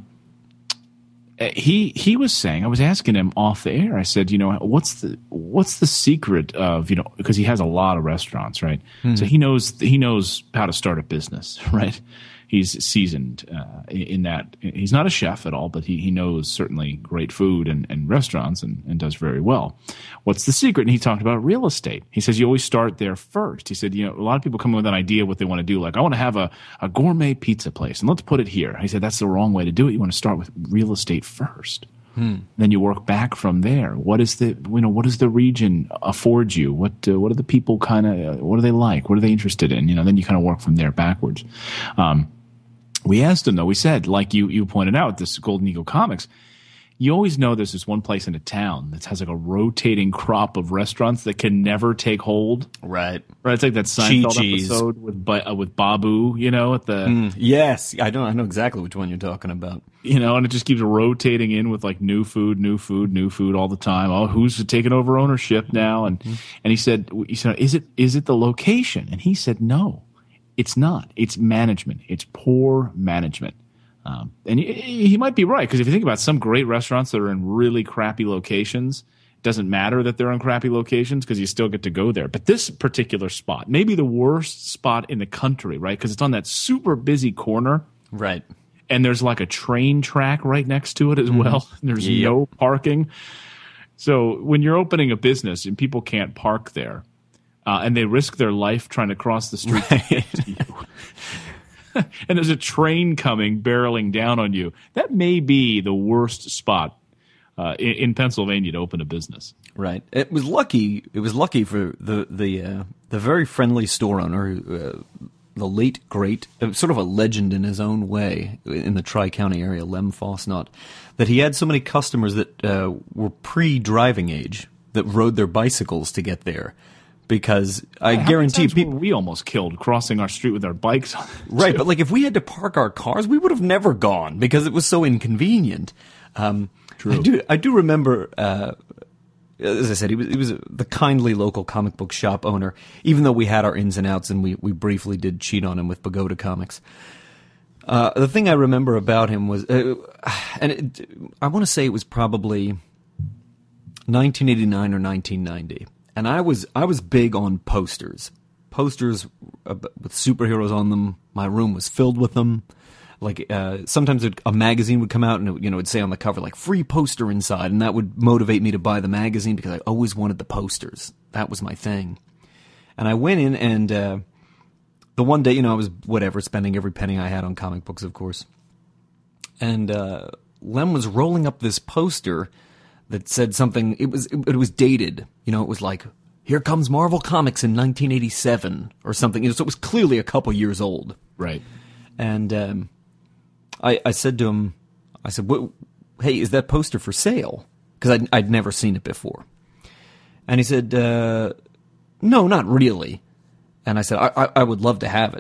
he was saying, I was asking him off the air, I said, what's the secret of, because he has a lot of restaurants, right? Mm-hmm. So he knows how to start a business, right? He's seasoned in that. He's not a chef at all, but he knows certainly great food and restaurants and does very well. What's the secret? And he talked about real estate. He says you always start there first. He said, a lot of people come with an idea what they want to do. Like, I want to have a gourmet pizza place, and let's put it here. He said that's the wrong way to do it. You want to start with real estate first. Then you work back from there. What does the region afford you? What are the people what do they like? What are they interested in? Then you kind of work from there backwards. We asked him, though, we said, like you pointed out, this Golden Eagle Comics, you always know there's this one place in a town that has like a rotating crop of restaurants that can never take hold. Right. It's like that Seinfeld episode with Babu, at the... Yes, I know exactly which one you're talking about. And it just keeps rotating in with like new food all the time. Oh, who's taking over ownership now? And he said, is it the location? And he said, no. It's not. It's management. It's poor management. And he might be right, because if you think about some great restaurants that are in really crappy locations, doesn't matter that they're on crappy locations because you still get to go there. But this particular spot, maybe the worst spot in the country, right? Because it's on that super busy corner. Right. And there's like a train track right next to it as well. There's no parking. So when you're opening a business and people can't park there, and they risk their life trying to cross the street to get to you, and there's a train coming barreling down on you, that may be the worst spot in Pennsylvania to open a business. Right. It was lucky for the very friendly store owner, the late great, sort of a legend in his own way in the Tri-County area, Lem Fosnot, that he had so many customers that were pre-driving age that rode their bicycles to get there. Because I guarantee people, we almost killed crossing our street with our bikes. Right, but like if we had to park our cars, we would have never gone because it was so inconvenient. True. I do remember, as I said, he was the kindly local comic book shop owner, even though we had our ins and outs and we briefly did cheat on him with Pagoda Comics. The thing I remember about him was, I want to say it was probably 1989 or 1990. And I was big on posters with superheroes on them. My room was filled with them. Like sometimes a magazine would come out and it'd say on the cover like free poster inside, and that would motivate me to buy the magazine because I always wanted the posters. That was my thing. And I went in and the one day, I was spending every penny I had on comic books, of course. And Lem was rolling up this poster that said something. It was dated. It was like, "Here comes Marvel Comics in 1987" or something. So it was clearly a couple years old. Right. And I said to him, "Hey, is that poster for sale?" Because I'd never seen it before. And he said, "No, not really." And I said, "I would love to have it.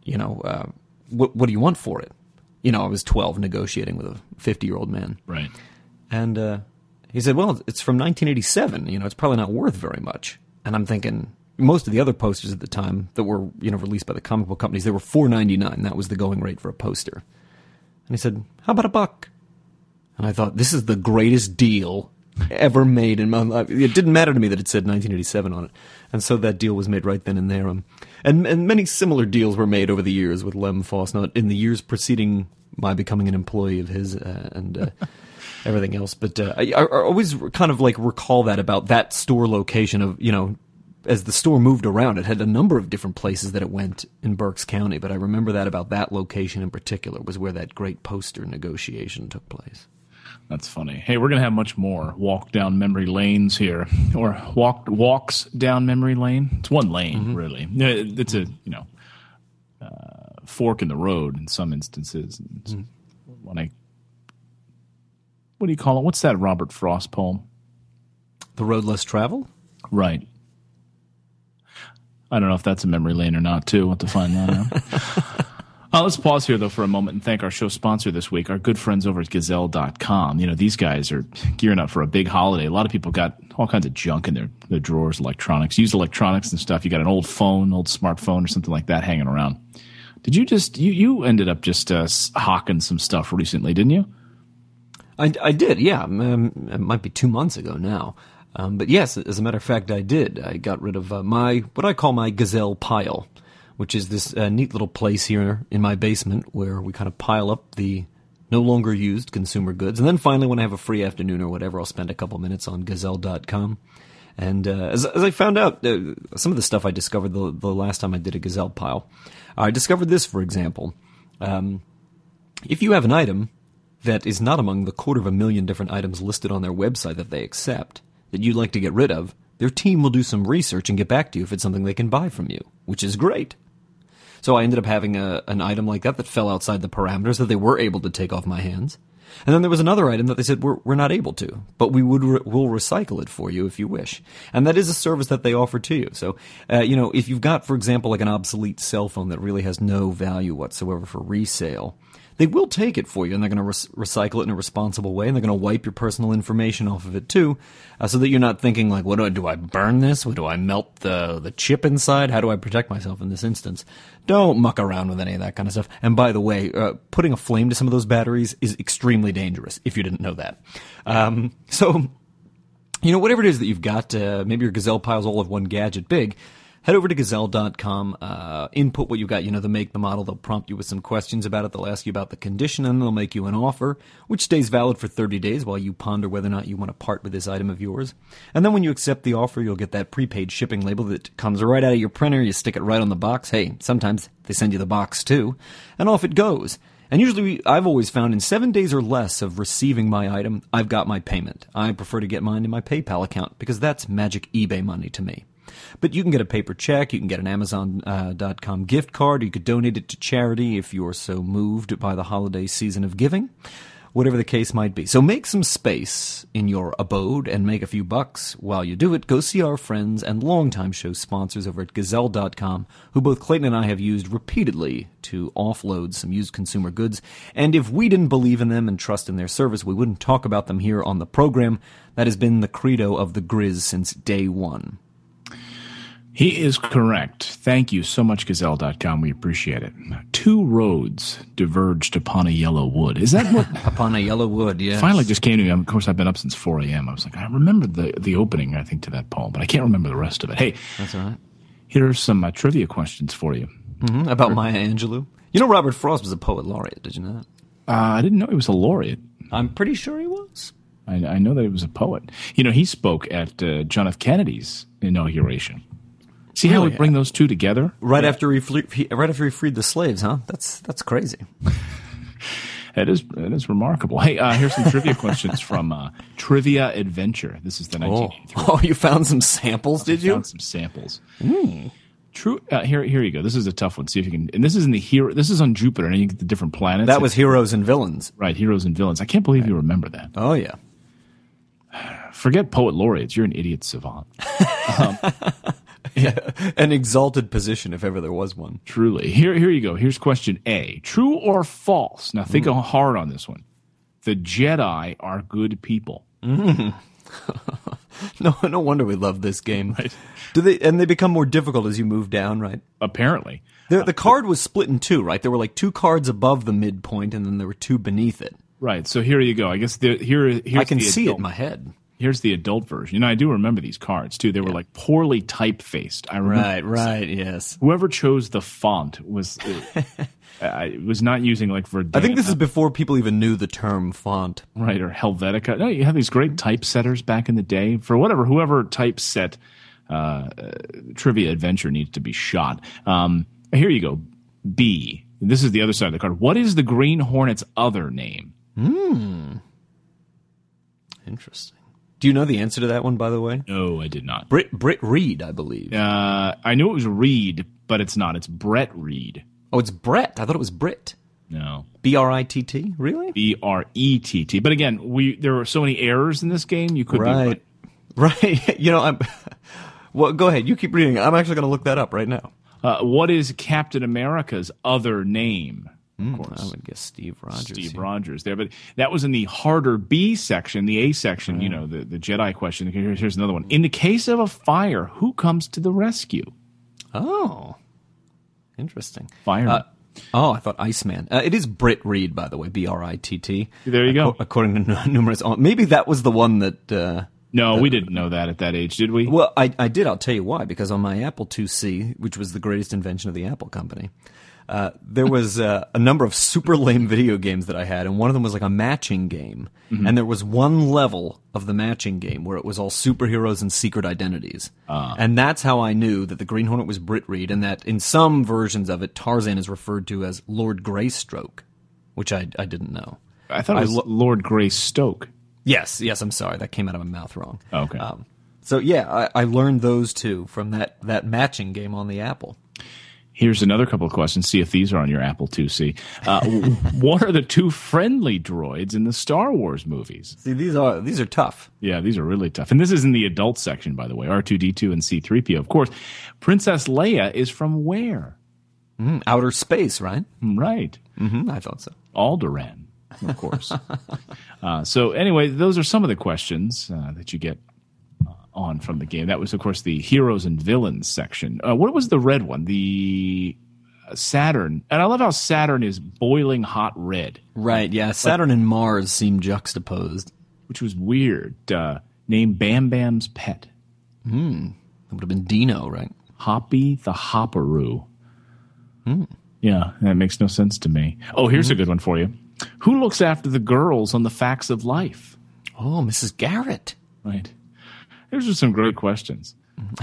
What do you want for it?" I was 12 negotiating with a 50-year-old man. Right. And he said, "Well, it's from 1987. It's probably not worth very much." And I'm thinking, most of the other posters at the time that were, released by the comic book companies, they were $4.99. That was the going rate for a poster. And he said, "How about $1?" And I thought, this is the greatest deal ever made in my life. It didn't matter to me that it said 1987 on it. And so that deal was made right then and there. And many similar deals were made over the years with Lem Fosnot in the years preceding my becoming an employee of his and everything else. But I always kind of like recall that about that store location of, as the store moved around, it had a number of different places that it went in Berks County. But I remember that about that location in particular was where that great poster negotiation took place. That's funny. Hey, we're going to have much more walk down memory lanes here, or walks down memory lane. It's one lane, really. It's a, fork in the road in some instances. What do you call it? What's that Robert Frost poem? The Road Less Traveled? Right. I don't know if that's a memory lane or not, too. We'll have to find that out. Let's pause here, though, for a moment and thank our show sponsor this week, our good friends over at Gazelle.com. These guys are gearing up for a big holiday. A lot of people got all kinds of junk in their drawers, electronics, used electronics and stuff. You got an old smartphone or something like that hanging around. Did you you ended up just hawking some stuff recently, didn't you? I did, yeah. It might be 2 months ago now. But yes, as a matter of fact, I did. I got rid of what I call my Gazelle pile, which is this neat little place here in my basement where we kind of pile up the no longer used consumer goods. And then finally, when I have a free afternoon or whatever, I'll spend a couple minutes on Gazelle.com. And as I found out, some of the stuff I discovered the last time I did a Gazelle pile, I discovered this, for example. If you have an item that is not among the 250,000 different items listed on their website that they accept, that you'd like to get rid of, their team will do some research and get back to you if it's something they can buy from you, which is great. So I ended up having an item like that fell outside the parameters that they were able to take off my hands. And then there was another item that they said, we're not able to, but we'll recycle it for you if you wish. And that is a service that they offer to you. So, if you've got, for example, like an obsolete cell phone that really has no value whatsoever for resale, they will take it for you, and they're going to recycle it in a responsible way, and they're going to wipe your personal information off of it too, so that you're not thinking like, do I burn this? Do I melt the chip inside? How do I protect myself in this instance? Don't muck around with any of that kind of stuff. And by the way, putting a flame to some of those batteries is extremely dangerous, if you didn't know that. So whatever it is that you've got, maybe your Gazelle pile's all of one gadget big, head over to Gazelle.com, input what you've got, the make, the model. They'll prompt you with some questions about it. They'll ask you about the condition, and they'll make you an offer, which stays valid for 30 days while you ponder whether or not you want to part with this item of yours. And then when you accept the offer, you'll get that prepaid shipping label that comes right out of your printer. You stick it right on the box. Hey, sometimes they send you the box too. And off it goes. And usually, I've always found in 7 days or less of receiving my item, I've got my payment. I prefer to get mine in my PayPal account because that's magic eBay money to me. But you can get a paper check, you can get an Amazon.com gift card, or you could donate it to charity if you're so moved by the holiday season of giving, whatever the case might be. So make some space in your abode and make a few bucks. While you do it, go see our friends and longtime show sponsors over at Gazelle.com, who both Clayton and I have used repeatedly to offload some used consumer goods. And if we didn't believe in them and trust in their service, we wouldn't talk about them here on the program. That has been the credo of the Grizz since day one. He is correct. Thank you so much, Gazelle.com. We appreciate it. 2 roads diverged upon a yellow wood. Is that what? Upon a yellow wood, yeah. Finally just came to me. Of course, I've been up since 4 a.m. I was like, I remember the opening, I think, to that poem, but I can't remember the rest of it. Hey, that's all right. Here's some trivia questions for you. Mm-hmm. About Maya Angelou. Robert Frost was a poet laureate. Did you know that? I didn't know he was a laureate. I'm pretty sure he was. I know that he was a poet. He spoke at John F. Kennedy's inauguration. See how we bring those two together? Right after he freed the slaves, huh? That's crazy. It is remarkable. Hey, here's some trivia questions from Trivia Adventure. This is the 1983. Oh, you found some samples, did you? I found some samples. True. Here you go. This is a tough one. See if you can. And this is This is on Jupiter, and you get the different planets. That was Heroes and Villains. Right, Heroes and Villains. I can't believe you remember that. Oh yeah. Forget poet laureates. You're an idiot savant. An exalted position, if ever there was one. Truly. Here you go. Here's question A. True or false? Now think hard on this one. The Jedi are good people. No wonder we love this game. Right. They become more difficult as you move down, right? Apparently. The card was split in 2, right? There were like 2 cards above the midpoint, and then there were 2 beneath it. Right. So here you go. I guess here's I can see it in my head. Here's the adult version. I do remember these cards, too. They were like poorly typefaced. I remember. Right, yes. Whoever chose the font was not using like Verdana. I think this is before people even knew the term font. Right, or Helvetica. No, you have these great typesetters back in the day. For whoever typeset Trivia Adventure needs to be shot. Here you go. B. This is the other side of the card. What is the Green Hornet's other name? Interesting. Do you know the answer to that one, by the way? No, I did not. Britt Reed, I believe. I knew it was Reed, but it's not. It's Brett Reed. Oh, it's Brett. I thought it was Brit. No. B-R-I-T-T? Really? B-R-E-T-T. But again, there were so many errors in this game, you could be right. Right. Well, go ahead. You keep reading. I'm actually going to look that up right now. What is Captain America's other name? Of course. I would guess Steve Rogers. Steve Rogers there. But that was in the harder B section, the A section, the Jedi question. Here's another one. In the case of a fire, who comes to the rescue? Oh. Interesting. Fireman. I thought Iceman. It is Britt Reed, by the way, B-R-I-T-T. There you go. According to numerous... maybe that was the one that... No, we didn't know that at that age, did we? Well, I did. I'll tell you why. Because on my Apple IIc, which was the greatest invention of the Apple company... there was a number of super lame video games that I had, and one of them was like a matching game. Mm-hmm. And there was one level of the matching game where it was all superheroes and secret identities. And that's how I knew that the Green Hornet was Britt Reed, and that in some versions of it, Tarzan is referred to as Lord Greystoke, which I didn't know. I thought it was Lord Greystoke. Yes, I'm sorry. That came out of my mouth wrong. Okay. So, yeah, I learned those two from that matching game on the Apple. Here's another couple of questions. See if these are on your Apple IIc. What are the 2 friendly droids in the Star Wars movies? See, these are tough. Yeah, these are really tough. And this is in the adult section, by the way. R2-D2 and C-3PO. Of course, Princess Leia is from where? Outer space, right? Right. Mm-hmm, I thought so. Alderaan, of course. So anyway, those are some of the questions that you get on from the game. That was, of course, the Heroes and Villains section. What was the red one? The Saturn. And I love how Saturn is boiling hot red. Right, yeah. Saturn and Mars seem juxtaposed. Which was weird. Name Bam Bam's pet. It would have been Dino, right? Hoppy the Hopperoo. Yeah, that makes no sense to me. Oh, here's a good one for you. Who looks after the girls on the Facts of Life? Oh, Mrs. Garrett. Right. Those are some great questions.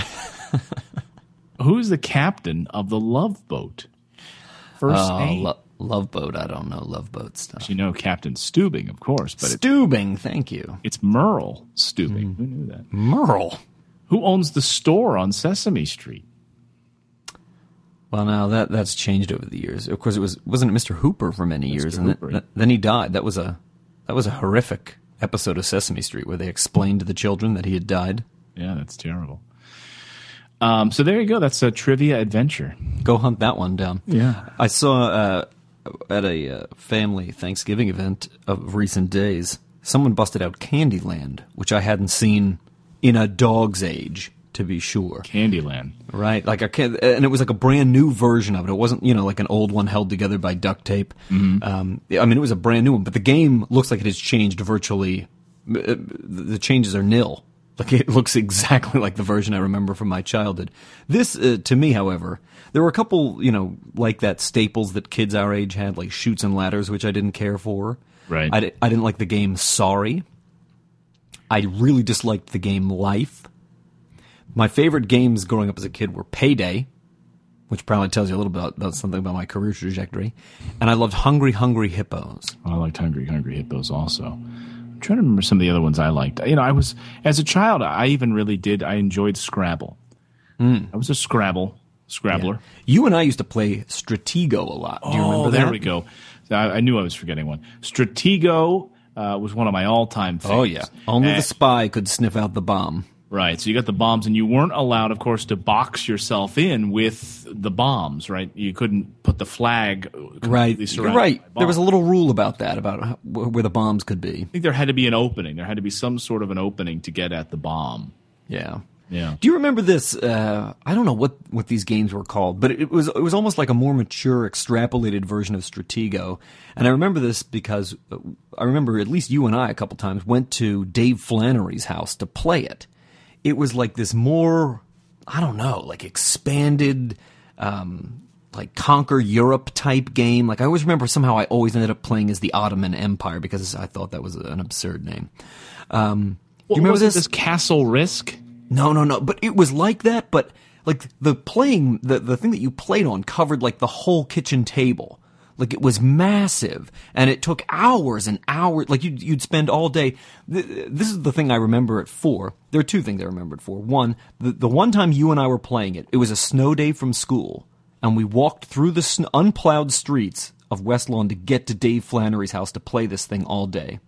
Who's the captain of the Love Boat? First name. Love Boat. I don't know Love Boat stuff. You know Captain Steubing, of course. But Steubing, thank you. It's Merle Steubing. Who knew that? Merle. Who owns the store on Sesame Street? Well, now that's changed over the years. Of course, wasn't it Mr. Hooper for many years, Hooper. and then he died. That was a horrific episode of Sesame Street where they explained to the children that he had died. Yeah, that's terrible. So there you go. That's a trivia adventure. Go hunt that one down. Yeah. I saw at a family Thanksgiving event of recent days, someone busted out Candyland, which I hadn't seen in a dog's age, to be sure. Candyland. Right, and it was like a brand new version of it. It wasn't, like an old one held together by duct tape. It was a brand new one, but the game looks like it has changed virtually. The changes are nil. Like, it looks exactly like the version I remember from my childhood. This, to me, however, there were a couple, like that staples that kids our age had, like Chutes and Ladders, which I didn't care for. Right. I didn't like the game Sorry. I really disliked the game Life. My favorite games growing up as a kid were Payday, which probably tells you a little bit about something about my career trajectory. And I loved Hungry Hungry Hippos. I liked Hungry Hungry Hippos also. I'm trying to remember some of the other ones I liked. As a child, I enjoyed Scrabble. I was a Scrabbler. Yeah. You and I used to play Stratego a lot. Do you remember that? There we go. I knew I was forgetting one. Stratego was one of my all-time favorites. Oh, yeah. Only the spy could sniff out the bomb. Right, so you got the bombs, and you weren't allowed, of course, to box yourself in with the bombs, right? You couldn't put the flag completely surrounded by bombs. There was a little rule about that, about where the bombs could be. I think there had to be an opening. There had to be some sort of an opening to get at the bomb. Yeah. Yeah. Do you remember this? I don't know what these games were called, but it was almost like a more mature, extrapolated version of Stratego. And I remember this because I remember at least you and I a couple times went to Dave Flannery's house to play it. It was like this more, I don't know, like expanded, like Conquer Europe type game. Like I always remember somehow I always ended up playing as the Ottoman Empire because I thought that was an absurd name. Do you remember this Castle Risk? No. But it was like that, but like the thing that you played on covered like the whole kitchen table. Like it was massive, and it took hours and hours. Like you'd spend all day. This is the thing I remember it for. There are two things I remember it for. One, the one time you and I were playing it, it was a snow day from school, and we walked through the unplowed streets of West Lawn to get to Dave Flannery's house to play this thing all day.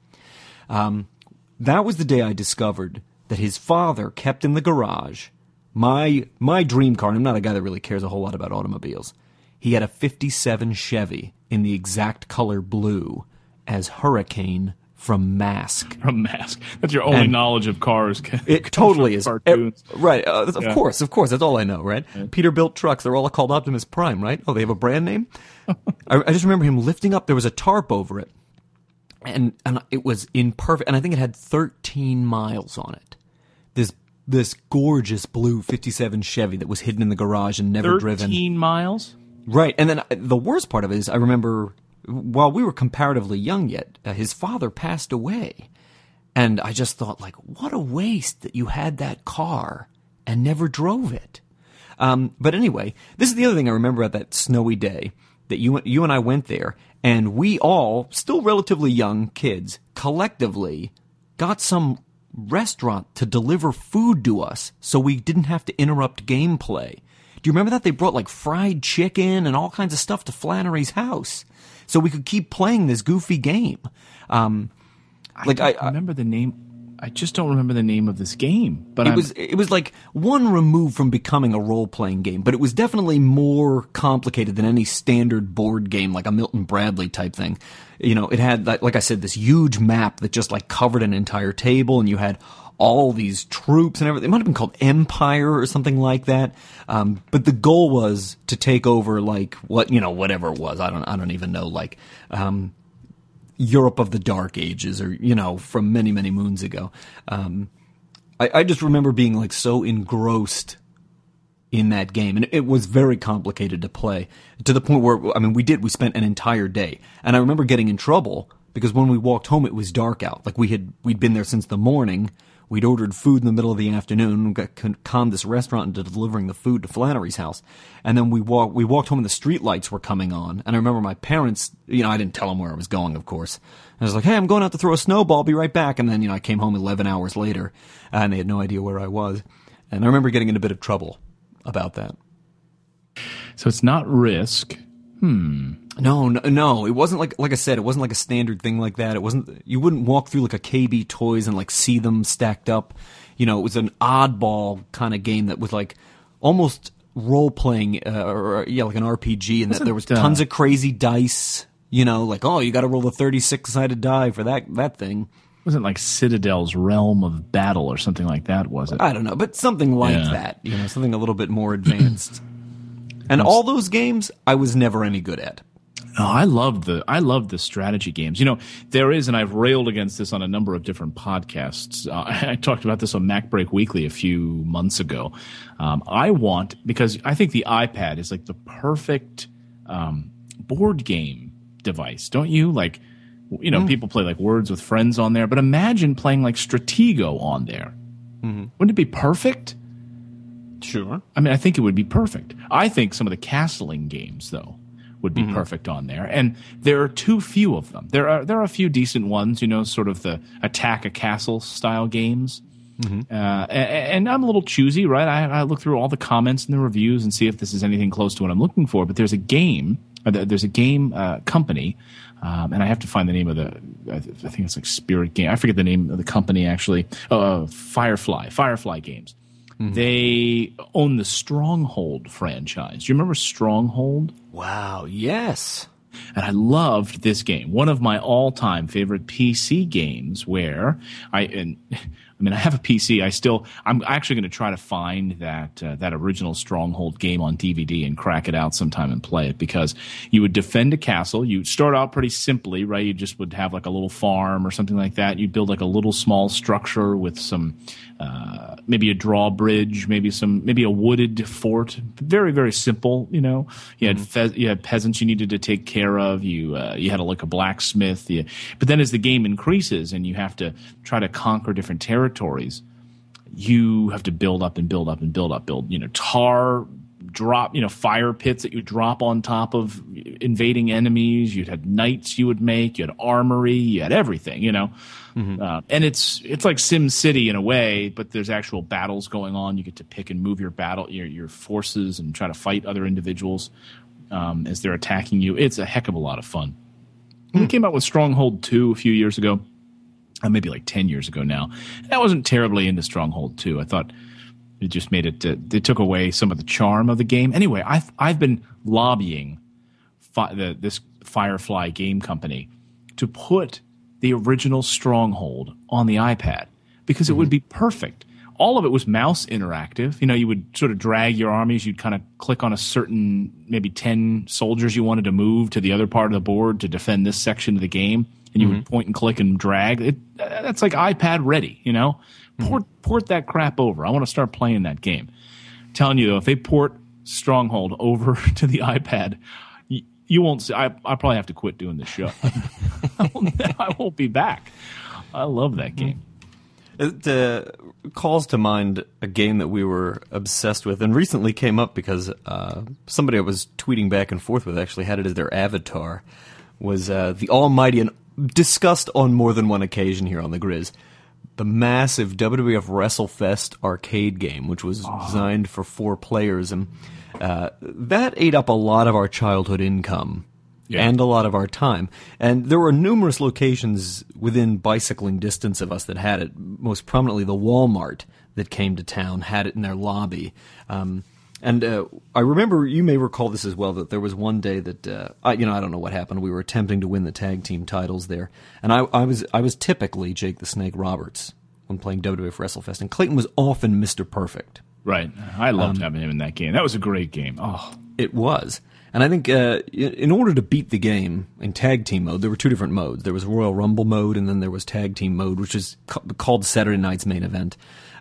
That was the day I discovered that his father kept in the garage my dream car. And I'm not a guy that really cares a whole lot about automobiles. He had a 57 Chevy in the exact color blue as Hurricane from Mask. From Mask. That's your only knowledge of cars. It totally is. Cartoons. Right. Of course. That's all I know, right? Yeah. Peterbilt trucks, they're all called Optimus Prime, right? Oh, they have a brand name? I just remember him lifting up, there was a tarp over it. And it was in perfect, and I think it had 13 miles on it. This gorgeous blue 57 Chevy that was hidden in the garage and never driven. 13 miles? Right, and then the worst part of it is I remember while we were comparatively young yet, his father passed away. And I just thought, like, what a waste that you had that car and never drove it. But anyway, this is the other thing I remember at that snowy day, that you and I went there, and we all, still relatively young kids, collectively got some restaurant to deliver food to us so we didn't have to interrupt gameplay. Do you remember that? They brought like fried chicken and all kinds of stuff to Flannery's house so we could keep playing this goofy game. I remember the name. I just don't remember the name of this game. But it was like one remove from becoming a role-playing game, but it was definitely more complicated than any standard board game, like a Milton Bradley type thing. It had, like I said, this huge map that just like covered an entire table, and you had all these troops and everything. It might have been called Empire or something like that. But the goal was to take over like whatever it was. I don't even know, like Europe of the Dark Ages, or from many, many moons ago. I just remember being like so engrossed in that game, and it was very complicated to play, to the point where, I mean, we spent an entire day, and I remember getting in trouble because when we walked home it was dark out. Like we'd been there since the morning, we'd ordered food in the middle of the afternoon, conned this restaurant into delivering the food to Flannery's house, and then we walked home and the street lights were coming on, and I remember my parents, I didn't tell them where I was going, of course. I was like, hey, I'm going out to throw a snowball, be right back, and then, I came home 11 hours later, and they had no idea where I was, and I remember getting in a bit of trouble about that. So it's not Risk. No, it wasn't like I said, it wasn't like a standard thing like that. It wasn't, you wouldn't walk through like a KB Toys and like see them stacked up. It was an oddball kind of game that was like almost role playing, like an RPG, and that there was tons of crazy dice. Like, oh, you got to roll a 36-sided die for that thing. Wasn't like Citadel's Realm of Battle or something like that, was it? I don't know, but something like that. Something a little bit more advanced. And all those games, I was never any good at. Oh, I love the strategy games. There is, and I've railed against this on a number of different podcasts. I talked about this on MacBreak Weekly a few months ago. Because I think the iPad is like the perfect board game device, don't you? Like, people play like Words with Friends on there, but imagine playing like Stratego on there. Mm-hmm. Wouldn't it be perfect? Sure. I mean, I think it would be perfect. I think some of the castling games, though, would be perfect on there. And there are too few of them. There are a few decent ones, sort of the attack a castle style games. Mm-hmm. And I'm a little choosy, right? I look through all the comments and the reviews and see if this is anything close to what I'm looking for. But there's a game company, and I have to find the name of I think it's like Spirit Game. I forget the name of the company, actually. Firefly Games. Mm-hmm. They own the Stronghold franchise. Do you remember Stronghold? Wow, yes. And I loved this game. One of my all-time favorite PC games where I have a PC. I'm actually going to try to find that original Stronghold game on DVD and crack it out sometime and play it, because you would defend a castle. You start out pretty simply, right? You just would have like a little farm or something like that. You'd build like a little small structure with some maybe a drawbridge, maybe a wooded fort. Very, very simple. You had peasants you needed to take care of. You had a blacksmith. But then as the game increases and you have to try to conquer different territories, you have to build up and build up and build up. Tar drop, fire pits that you drop on top of invading enemies. You had knights you would make. You had armory. You had everything. Mm-hmm. And it's like Sim City in a way, but there's actual battles going on. You get to pick and move your forces and try to fight other individuals as they're attacking you. It's a heck of a lot of fun. We came out with Stronghold 2 a few years ago, maybe like 10 years ago now. I wasn't terribly into Stronghold 2. I thought it just made it. They took away some of the charm of the game. Anyway, I've been lobbying this Firefly game company to put the original Stronghold on the iPad, because it would be perfect. All of it was mouse interactive. You would sort of drag your armies. You'd kind of click on a certain, maybe 10 soldiers you wanted to move to the other part of the board to defend this section of the game, and you would point and click and drag. That's like iPad ready, Port that crap over. I want to start playing that game. I'm telling you, though, if they port Stronghold over to the iPad, you won't see. I'll probably have to quit doing the show. I won't be back. I love that game. It calls to mind a game that we were obsessed with and recently came up because somebody I was tweeting back and forth with actually had it as their avatar, was the almighty, and discussed on more than one occasion here on the Grizz, the massive WWF WrestleFest arcade game, which was designed for 4 players, and that ate up a lot of our childhood income. Yeah. And a lot of our time. And there were numerous locations within bicycling distance of us that had it. Most prominently, the Walmart that came to town had it in their lobby. And I remember, you may recall this as well, that there was one day that, I don't know what happened. We were attempting to win the tag team titles there. And I was typically Jake the Snake Roberts when playing WWF WrestleFest. And Clayton was often Mr. Perfect. Right. I loved having him in that game. That was a great game. Oh, it was. And I think in order to beat the game in tag team mode, there were two different modes. There was Royal Rumble mode, and then there was tag team mode, which is called Saturday Night's Main Event.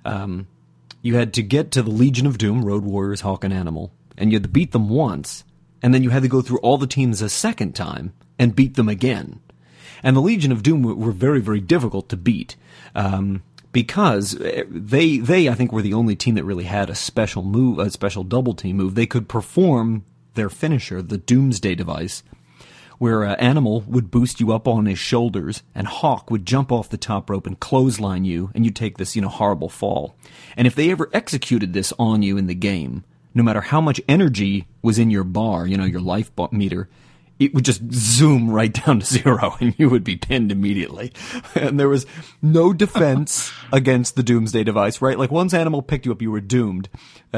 You had to get to the Legion of Doom, Road Warriors, Hawk, and Animal, and you had to beat them once, and then you had to go through all the teams a second time and beat them again. And the Legion of Doom were very, very difficult to beat. Because they, I think, were the only team that really had a special move, a special double team move. They could perform their finisher, the Doomsday device, where Animal would boost you up on his shoulders, and Hawk would jump off the top rope and clothesline you, and you'd take this, horrible fall. And if they ever executed this on you in the game, no matter how much energy was in your bar, your life meter, it would just zoom right down to 0, and you would be pinned immediately. And there was no defense against the Doomsday device, right? Like, once Animal picked you up, you were doomed.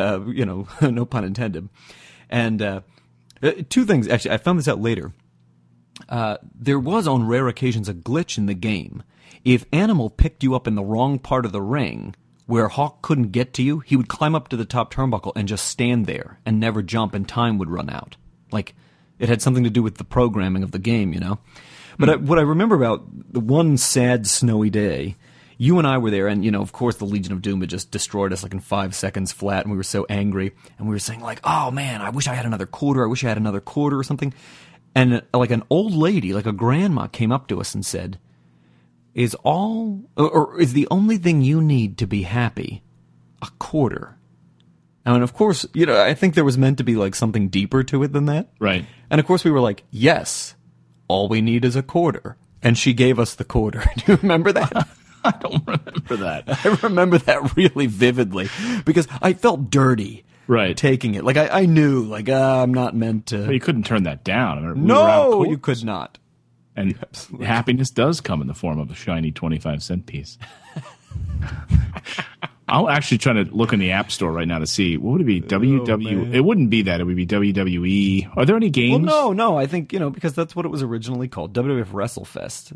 No pun intended. And two things, actually, I found this out later. There was, on rare occasions, a glitch in the game. If Animal picked you up in the wrong part of the ring, where Hawk couldn't get to you, he would climb up to the top turnbuckle and just stand there and never jump, and time would run out. Like, it had something to do with the programming of the game, But what I remember about the one sad, snowy day, you and I were there, and, of course, the Legion of Doom had just destroyed us, like, in 5 seconds flat, and we were so angry, and we were saying, like, oh, man, I wish I had another quarter, or something. And, like, an old lady, like a grandma, came up to us and said, is the only thing you need to be happy a quarter? And of course, I think there was meant to be like something deeper to it than that. Right. And of course we were like, yes, all we need is a quarter. And she gave us the quarter. Do you remember that? I don't remember that. I remember that really vividly because I felt dirty. Right. Taking it. Like I knew, like, I'm not meant to. Well, you couldn't turn that down. I mean, no, you could not. And happiness does come in the form of a shiny 25-cent piece. I'm actually trying to look in the App Store right now to see, what would it be? WW. It wouldn't be that. It would be WWE. Are there any games? Well, no. I think, because that's what it was originally called, WWF WrestleFest.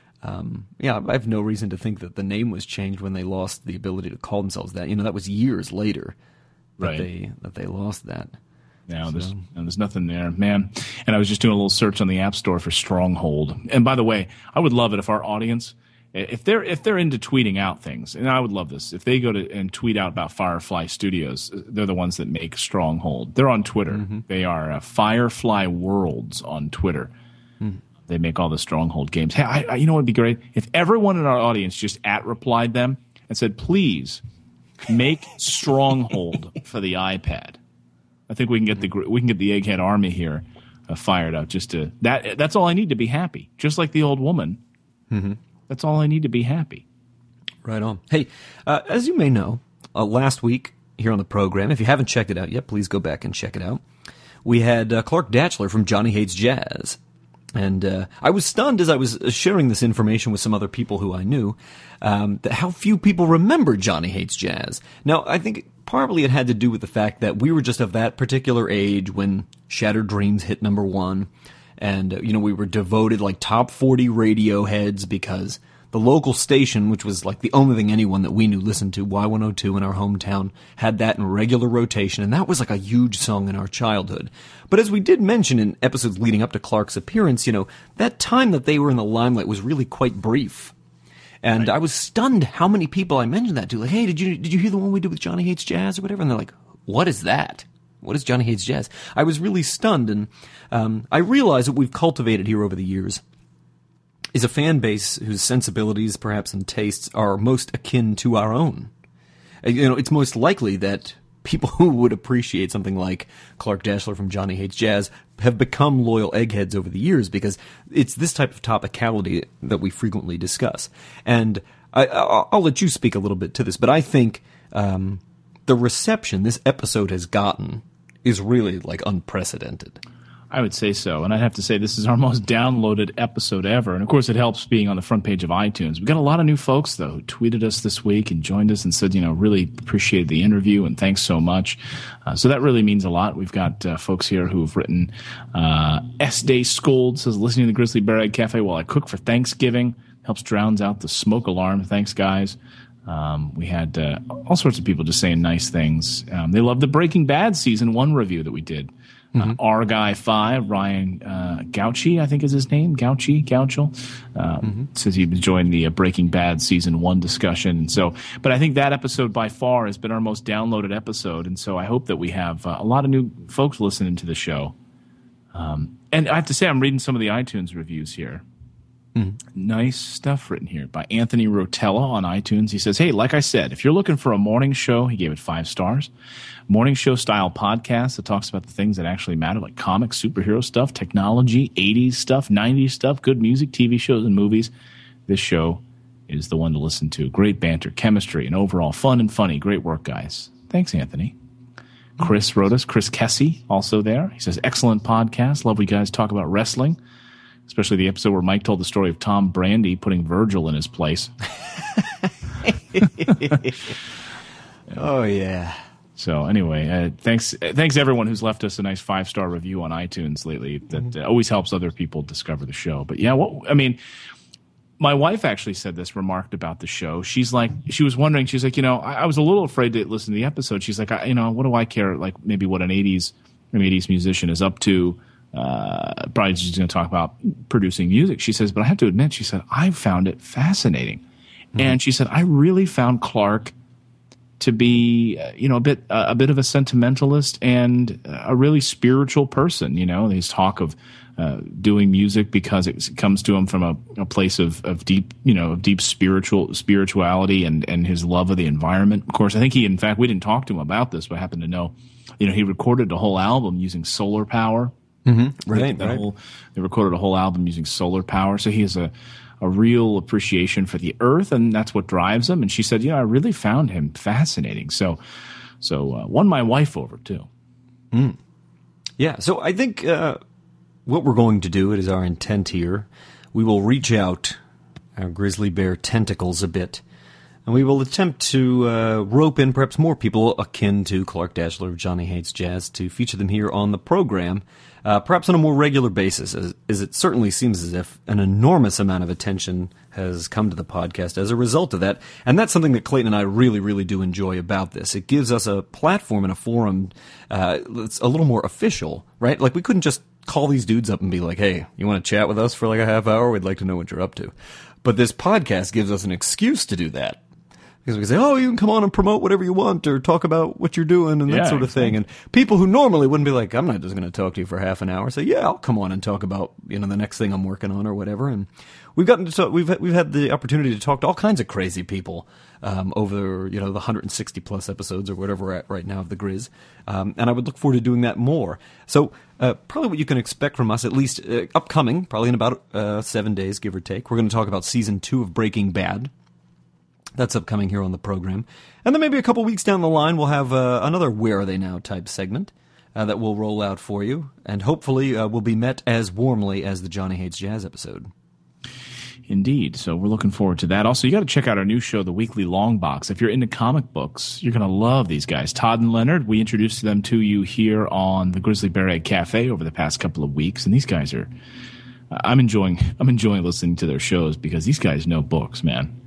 I have no reason to think that the name was changed when they lost the ability to call themselves that. That was years later that they lost that. No, there's nothing there, man. And I was just doing a little search on the App Store for Stronghold. And by the way, I would love it if our audience, if they're into tweeting out things, and I would love this, if they go to and tweet out about Firefly Studios. They're the ones that make Stronghold. They're on Twitter. Mm-hmm. They are Firefly Worlds on Twitter. Mm. They make all the Stronghold games. Hey, you know what would be great? If everyone in our audience just replied them and said, please make Stronghold for the iPad. I think we can get the Egghead Army here fired up. That's all I need to be happy. Just like the old woman. Mm-hmm. That's all I need to be happy. Right on. Hey, as you may know, last week here on the program, if you haven't checked it out yet, please go back and check it out. We had Clark Datchler from Johnny Hates Jazz. And I was stunned as I was sharing this information with some other people who I knew, that how few people remember Johnny Hates Jazz. Now, I think partly it had to do with the fact that we were just of that particular age when Shattered Dreams hit number 1. And, we were devoted, like, top 40 radio heads because the local station, which was, like, the only thing anyone that we knew listened to, Y102 in our hometown, had that in regular rotation. And that was, like, a huge song in our childhood. But as we did mention in episodes leading up to Clark's appearance, that time that they were in the limelight was really quite brief. And I was stunned how many people I mentioned that to. Like, hey, did you hear the one we did with Johnny Hates Jazz or whatever? And they're like, what is that? What is Johnny Hates Jazz? I was really stunned, and I realized that we've cultivated here over the years is a fan base whose sensibilities, perhaps, and tastes are most akin to our own. It's most likely that people who would appreciate something like Clark Datchler from Johnny Hates Jazz have become loyal eggheads over the years because it's this type of topicality that we frequently discuss. And I'll let you speak a little bit to this, but I think the reception this episode has gotten is really, like, unprecedented. I would say so. And I'd have to say this is our most downloaded episode ever. And, of course, it helps being on the front page of iTunes. We got a lot of new folks, though, who tweeted us this week and joined us and said, really appreciated the interview and thanks so much. So that really means a lot. We've got folks here who have written S-Day Scold says, listening to the Grizzly Bear Egg Cafe while I cook for Thanksgiving. Helps drowns out the smoke alarm. Thanks, guys. We had all sorts of people just saying nice things. They loved the Breaking Bad Season 1 review that we did. Our Guy 5, Ryan Gauchi, I think is his name. Gauchel. Says he was enjoying the Breaking Bad Season 1 discussion. But I think that episode by far has been our most downloaded episode. And so I hope that we have a lot of new folks listening to the show. And I have to say, I'm reading some of the iTunes reviews here. Nice stuff written here by Anthony Rotella on iTunes. He says, hey, like I said, if you're looking for a morning show, he gave it 5 stars, morning show style podcast that talks about the things that actually matter, like comics, superhero stuff, technology, 80s stuff, 90s stuff, good music, TV shows, and movies. This show is the one to listen to. Great banter, chemistry, and overall fun and funny. Great work, guys. Thanks, Anthony. Chris wrote us. Chris Kessie, also there. He says, excellent podcast. Love you guys talk about wrestling. Especially the episode where Mike told the story of Tom Brady putting Virgil in his place. Oh, yeah. So anyway, thanks everyone who's left us a nice 5-star review on iTunes lately. That always helps other people discover the show. But yeah, my wife actually said this, remarked about the show. She was wondering, she's like, I was a little afraid to listen to the episode. She's like, what do I care? Like maybe what an 80s musician is up to. Probably just going to talk about producing music. She says, but I have to admit, she said, I found it fascinating. And she said, I really found Clark to be, a bit of a sentimentalist and a really spiritual person. His talk of doing music because it comes to him from a place of deep spirituality and his love of the environment. Of course, I think we didn't talk to him about this, but I happen to know, he recorded a whole album using solar power. Right. They recorded a whole album using solar power. So he has a real appreciation for the earth, and that's what drives him. And she said, I really found him fascinating. So won my wife over too. Yeah. So I think what we're going to do, it is our intent here, we will reach out our grizzly bear tentacles a bit, and we will attempt to rope in perhaps more people akin to Clark Dashler of Johnny Hates Jazz to feature them here on the program, perhaps on a more regular basis, as it certainly seems as if an enormous amount of attention has come to the podcast as a result of that. And that's something that Clayton and I really, really do enjoy about this. It gives us a platform and a forum that's a little more official, right? Like we couldn't just call these dudes up and be like, hey, you want to chat with us for like a half hour? We'd like to know what you're up to. But this podcast gives us an excuse to do that. Because we can say, oh, you can come on and promote whatever you want or talk about what you're doing and that sort of thing. And people who normally wouldn't be like, I'm not just going to talk to you for half an hour. Say, yeah, I'll come on and talk about, the next thing I'm working on or whatever. And we've gotten to talk, we've had the opportunity to talk to all kinds of crazy people over, the 160 plus episodes or whatever we're at right now of the Grizz. And I would look forward to doing that more. So probably what you can expect from us, at least upcoming, probably in about 7 days, give or take, we're going to talk about season 2 of Breaking Bad. That's upcoming here on the program. And then maybe a couple weeks down the line, we'll have another Where Are They Now type segment that we'll roll out for you. And hopefully will be met as warmly as the Johnny Hates Jazz episode. Indeed. So we're looking forward to that. Also, you got to check out our new show, The Weekly Long Box. If you're into comic books, you're going to love these guys. Todd and Leonard, we introduced them to you here on the Grizzly Bear Egg Cafe over the past couple of weeks. And these guys are, I'm enjoying listening to their shows because these guys know books, man.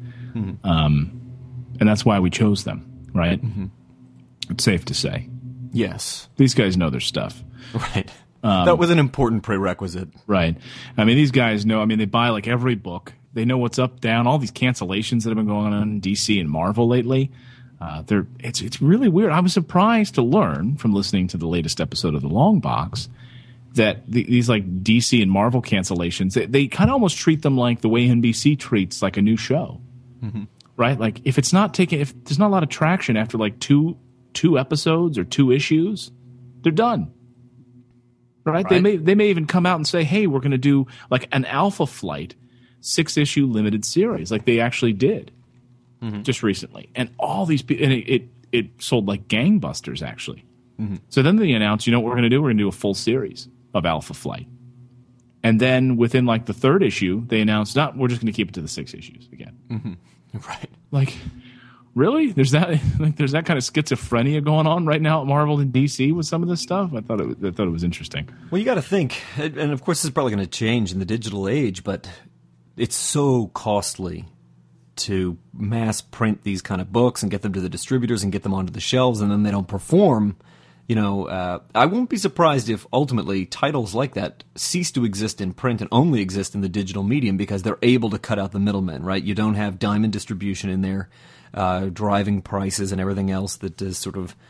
And that's why we chose them, right? It's safe to say. Yes. These guys know their stuff. Right. That was an important prerequisite. Right. I mean, these guys know, they buy like every book. They know what's up, down, all these cancellations that have been going on in DC and Marvel lately. It's really weird. I was surprised to learn from listening to the latest episode of The Long Box that these like DC and Marvel cancellations, they kind of almost treat them like the way NBC treats like a new show. Right? Like if there's not a lot of traction after like two episodes or 2 issues, they're done. Right? They may even come out and say, hey, we're going to do like an Alpha Flight 6-issue limited series like they actually did just recently. And all these people, and it sold like gangbusters actually. So then they announced, what we're going to do? We're going to do a full series of Alpha Flight. And then within like the 3rd issue, they announced, we're just going to keep it to the 6 issues again. Right. Like, really? There's that kind of schizophrenia going on right now at Marvel and DC with some of this stuff. I thought it was interesting. Well, you got to think, and of course this is probably going to change in the digital age, but it's so costly to mass print these kind of books and get them to the distributors and get them onto the shelves, and then they don't perform. I won't be surprised if ultimately titles like that cease to exist in print and only exist in the digital medium because they're able to cut out the middlemen, right? You don't have diamond distribution in there, driving prices and everything else that is sort of,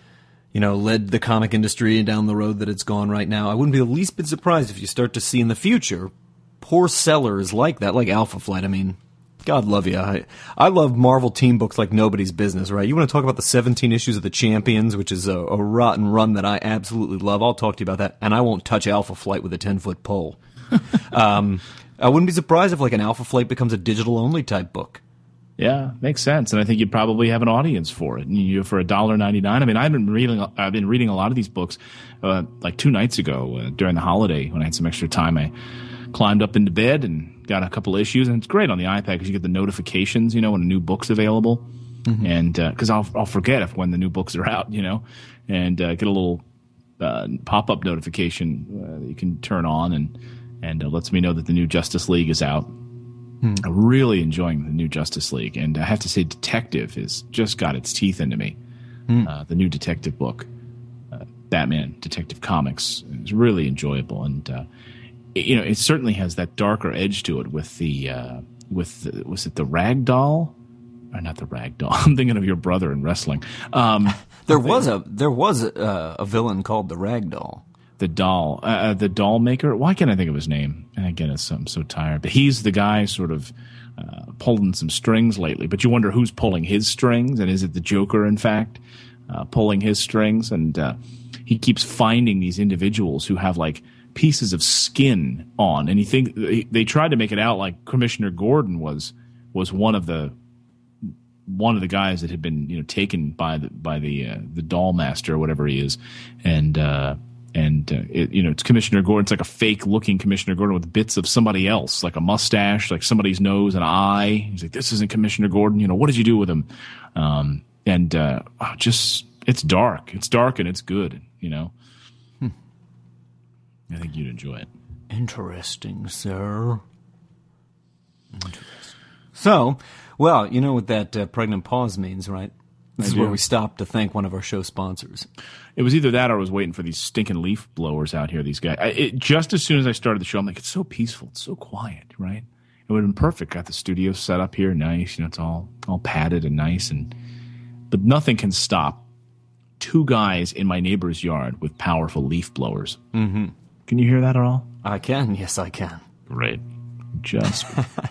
led the comic industry down the road that it's gone right now. I wouldn't be the least bit surprised if you start to see in the future poor sellers like that, like Alpha Flight. I mean, God love you. I love Marvel team books like nobody's business, right? You want to talk about the 17 issues of the Champions, which is a rotten run that I absolutely love. I'll talk to you about that, and I won't touch Alpha Flight with a 10-foot pole. I wouldn't be surprised if like an Alpha Flight becomes a digital-only type book. Yeah, makes sense, and I think you'd probably have an audience for it. For $1.99. I mean, I've been reading a lot of these books. Like 2 nights ago during the holiday, when I had some extra time, I climbed up into bed and got a couple issues, and it's great on the iPad because you get the notifications, when a new book's available, and because I'll forget when the new books are out, and get a little pop-up notification that you can turn on and lets me know that the new Justice League is out. I'm really enjoying the new Justice League, and I have to say Detective has just got its teeth into me. The new Detective book, Batman Detective Comics, is really enjoyable, and it certainly has that darker edge to it with the was it the Ragdoll? Or not the Ragdoll. I'm thinking of your brother in wrestling. There was a villain called the Ragdoll. The doll maker. Why can't I think of his name? And again, I'm so tired. But he's the guy sort of pulling some strings lately. But you wonder who's pulling his strings, and is it the Joker, in fact, pulling his strings? And he keeps finding these individuals who have like pieces of skin on, and they tried to make it out like Commissioner Gordon was one of the guys that had been taken by the doll master or whatever he is, and it's Commissioner Gordon. It's like a fake looking Commissioner Gordon with bits of somebody else, like a mustache, like somebody's nose and eye. He's like, this isn't Commissioner Gordon. What did you do with him? It's dark. It's dark and it's good. I think you'd enjoy it. Interesting, sir. Interesting. So, well, you know what that pregnant pause means, right? This is where we stop to thank one of our show sponsors. It was either that or I was waiting for these stinking leaf blowers out here, these guys. Just as soon as I started the show, I'm like, it's so peaceful. It's so quiet, right? It would have been perfect. Got the studio set up here, nice. It's all padded and nice. But nothing can stop 2 guys in my neighbor's yard with powerful leaf blowers. Mm-hmm. Can you hear that at all? I can. Yes, I can. Great. Just.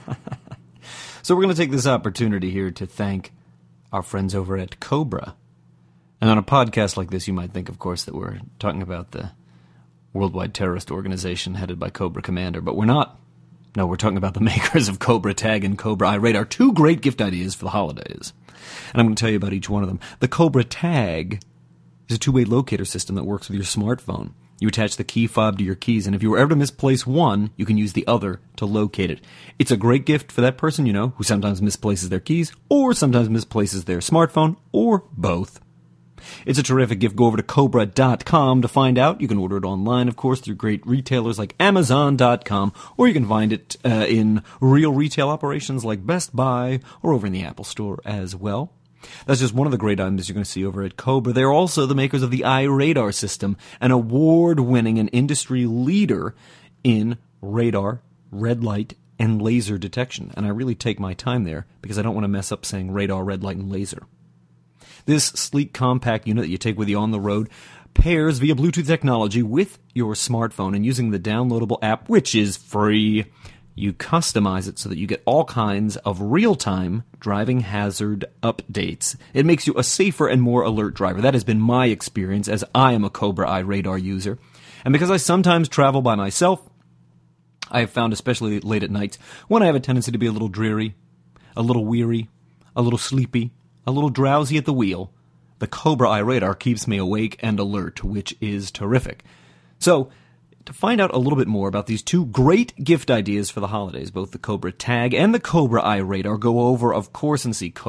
So we're going to take this opportunity here to thank our friends over at Cobra. And on a podcast like this, you might think, of course, that we're talking about the worldwide terrorist organization headed by Cobra Commander, but we're not. No, we're talking about the makers of Cobra Tag and Cobra iRadar, 2 great gift ideas for the holidays. And I'm going to tell you about each one of them. The Cobra Tag is a 2-way locator system that works with your smartphone. You attach the key fob to your keys, and if you were ever to misplace one, you can use the other to locate it. It's a great gift for that person, who sometimes misplaces their keys, or sometimes misplaces their smartphone, or both. It's a terrific gift. Go over to Cobra.com to find out. You can order it online, of course, through great retailers like Amazon.com, or you can find it in real retail operations like Best Buy, or over in the Apple Store as well. That's just one of the great items you're going to see over at Cobra. They're also the makers of the iRadar system, an award-winning and industry leader in radar, red light, and laser detection. And I really take my time there because I don't want to mess up saying radar, red light, and laser. This sleek, compact unit that you take with you on the road pairs via Bluetooth technology with your smartphone, and using the downloadable app, which is free, you customize it so that you get all kinds of real-time driving hazard updates. It makes you a safer and more alert driver. That has been my experience as I am a Cobra iRadar user. And because I sometimes travel by myself, I have found, especially late at night, when I have a tendency to be a little dreary, a little weary, a little sleepy, a little drowsy at the wheel, the Cobra iRadar keeps me awake and alert, which is terrific. So, to find out a little bit more about these 2 great gift ideas for the holidays, both the Cobra Tag and the Cobra iRadar, go over, of course, and see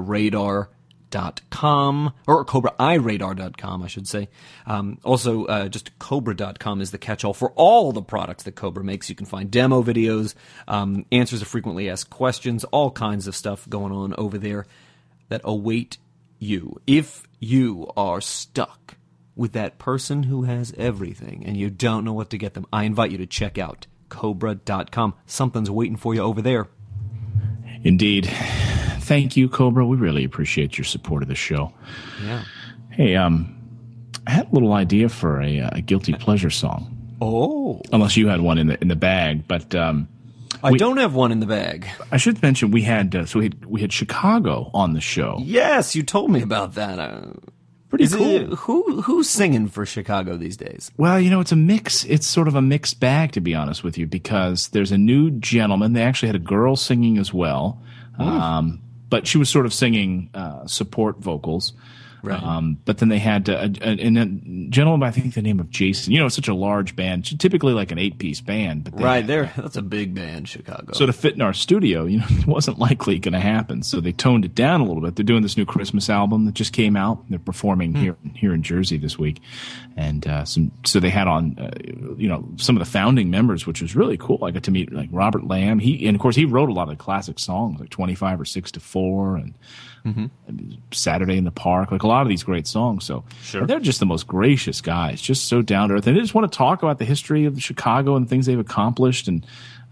CobraRadar.com, or CobraIRadar.com, I should say. Also, just Cobra.com is the catch-all for all the products that Cobra makes. You can find demo videos, answers to frequently asked questions, all kinds of stuff going on over there that await you. If you are stuck with that person who has everything and you don't know what to get them, I invite you to check out Cobra.com. Something's waiting for you over there. Indeed. Thank you, Cobra. We really appreciate your support of the show. Yeah. Hey, I had a little idea for a guilty pleasure song. Oh. Unless you had one in the bag, but I don't have one in the bag. I should mention we had Chicago on the show. Yes, you told me about that. Pretty cool. Who's singing for Chicago these days? Well, it's a mix. It's sort of a mixed bag, to be honest with you, because there's a new gentleman. They actually had a girl singing as well, but she was sort of singing support vocals. Right. But then they had a gentleman by, I think, the name of Jason. It's such a large band, typically like an 8-piece band. But that's a big band, Chicago. So to fit in our studio, it wasn't likely going to happen. So they toned it down a little bit. They're doing this new Christmas album that just came out. They're performing here in Jersey this week, and so they had on some of the founding members, which was really cool. I got to meet like Robert Lamb. Of course he wrote a lot of the classic songs like 25 or 6 to 4 and Saturday in the Park, like a lot of these great songs. So they're just the most gracious guys, just so down to earth. And they just want to talk about the history of Chicago and things they've accomplished, and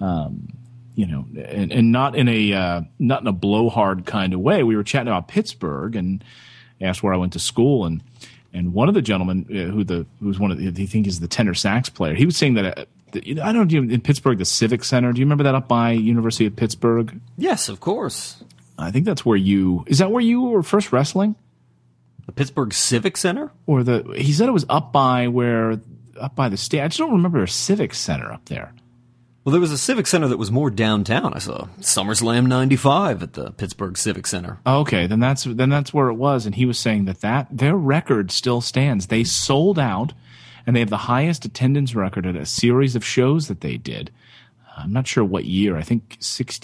and not in a blowhard kind of way. We were chatting about Pittsburgh and asked where I went to school, and one of the gentlemen who's one of the, I think is the tenor sax player. He was saying that. I don't know, in Pittsburgh, the Civic Center. Do you remember that up by University of Pittsburgh? Yes, of course. I think that's where is that where you were first wrestling? The Pittsburgh Civic Center? Or he said it was up by the state. I just don't remember a Civic Center up there. Well, there was a Civic Center that was more downtown. I saw SummerSlam 95 at the Pittsburgh Civic Center. Oh, okay, then that's where it was. And he was saying that their record still stands. They sold out, and they have the highest attendance record at a series of shows that they did. I'm not sure what year. I think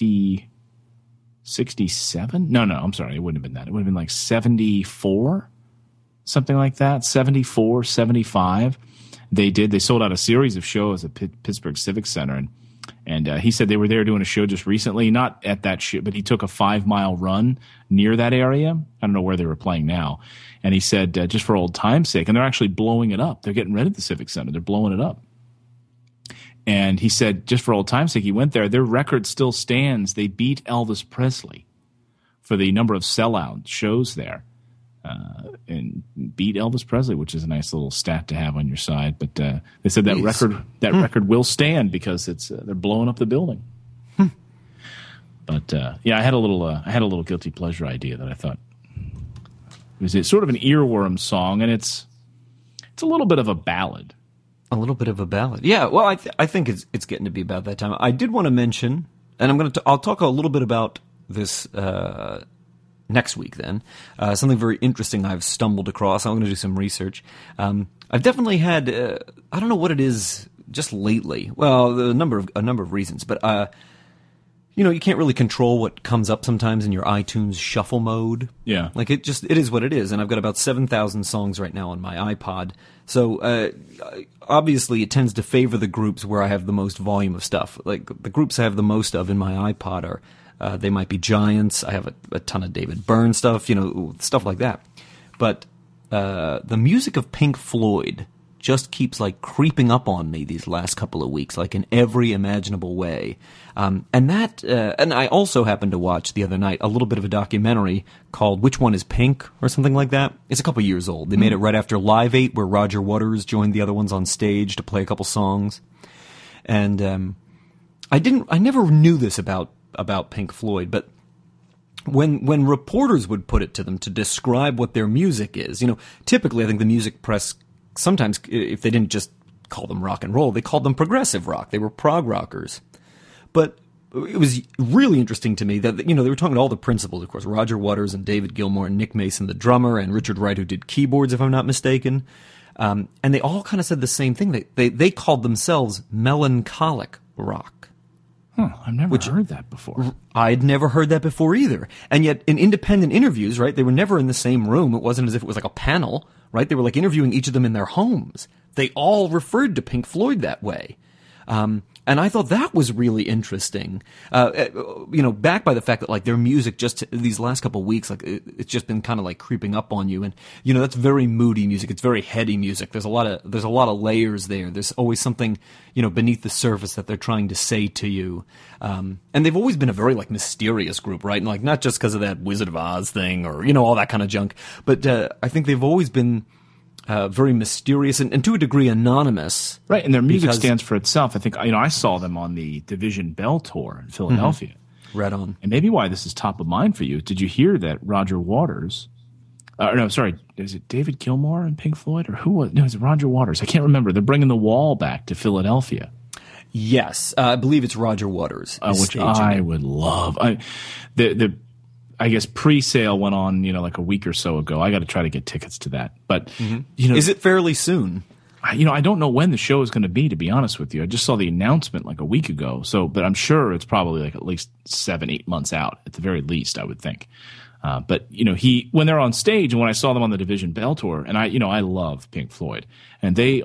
67? No, I'm sorry. It wouldn't have been that. It would have been like 74, something like that. 74, 75. They sold out a series of shows at Pittsburgh Civic Center, and he said they were there doing a show just recently, not at that show, but he took a 5-mile run near that area. I don't know where they were playing now. And he said, just for old time's sake, and they're actually blowing it up. They're getting rid of the Civic Center. They're blowing it up. And he said, just for old time's sake, he went there. Their record still stands. They beat Elvis Presley for the number of sellout shows there, and beat Elvis Presley, which is a nice little stat to have on your side. But they said that record will stand because they're blowing up the building. But I had a little guilty pleasure idea that I thought was sort of an earworm song, and it's a little bit of a ballad. A little bit of a ballad. Yeah, well, I think it's getting to be about that time. I did want to mention, and I'll talk a little bit about this next week then. Something very interesting I've stumbled across. I'm going to do some research. I've definitely had, I don't know what it is just lately. Well, a number of reasons, but you can't really control what comes up sometimes in your iTunes shuffle mode. Yeah. Like it is what it is. And I've got about 7,000 songs right now on my iPod. So, obviously it tends to favor the groups where I have the most volume of stuff. Like the groups I have the most of in my iPod are, they might be Giants. I have a ton of David Byrne stuff, stuff like that. But, the music of Pink Floyd just keeps like creeping up on me these last couple of weeks, like in every imaginable way. And I also happened to watch the other night a little bit of a documentary called Which One is Pink or something like that. It's a couple years old. They made it right after Live 8, where Roger Waters joined the other ones on stage to play a couple songs. And I never knew this about Pink Floyd, but when reporters would put it to them to describe what their music is, typically I think the music press sometimes, if they didn't just call them rock and roll, they called them progressive rock. They were prog rockers. But it was really interesting to me that, they were talking to all the principals, of course, Roger Waters and David Gilmour and Nick Mason, the drummer, and Richard Wright, who did keyboards, if I'm not mistaken. And they all kind of said the same thing. They called themselves melancholic rock. I've never heard that before. I'd never heard that before either. And yet, in independent interviews, right, they were never in the same room. It wasn't as if it was like a panel, right? They were like interviewing each of them in their homes. They all referred to Pink Floyd that way. And I thought that was really interesting. Backed by the fact that like their music just these last couple of weeks, like it's just been kind of like creeping up on you. And that's very moody music. It's very heady music. There's a lot of layers there. There's always something beneath the surface that they're trying to say to you. And they've always been a very like mysterious group, right? And like not just because of that Wizard of Oz thing or all that kind of junk, but I think they've always been very mysterious and to a degree anonymous. Right, and their music stands for itself. I think I saw them on the Division Bell tour in Philadelphia. Mm-hmm. Right on. And maybe why this is top of mind for you. Did you hear that Roger Waters? Is it David Gilmour and Pink Floyd, or who was? No, it's Roger Waters. I can't remember. They're bringing the Wall back to Philadelphia. Yes, I believe it's Roger Waters, which I would love. I guess pre-sale went on, like a week or so ago. I got to try to get tickets to that. But, is it fairly soon? I don't know when the show is going to be, to be honest with you. I just saw the announcement like a week ago. But I'm sure it's probably like at least 7-8 months out at the very least, I would think. But when they're on stage and when I saw them on the Division Bell tour, and I love Pink Floyd, and they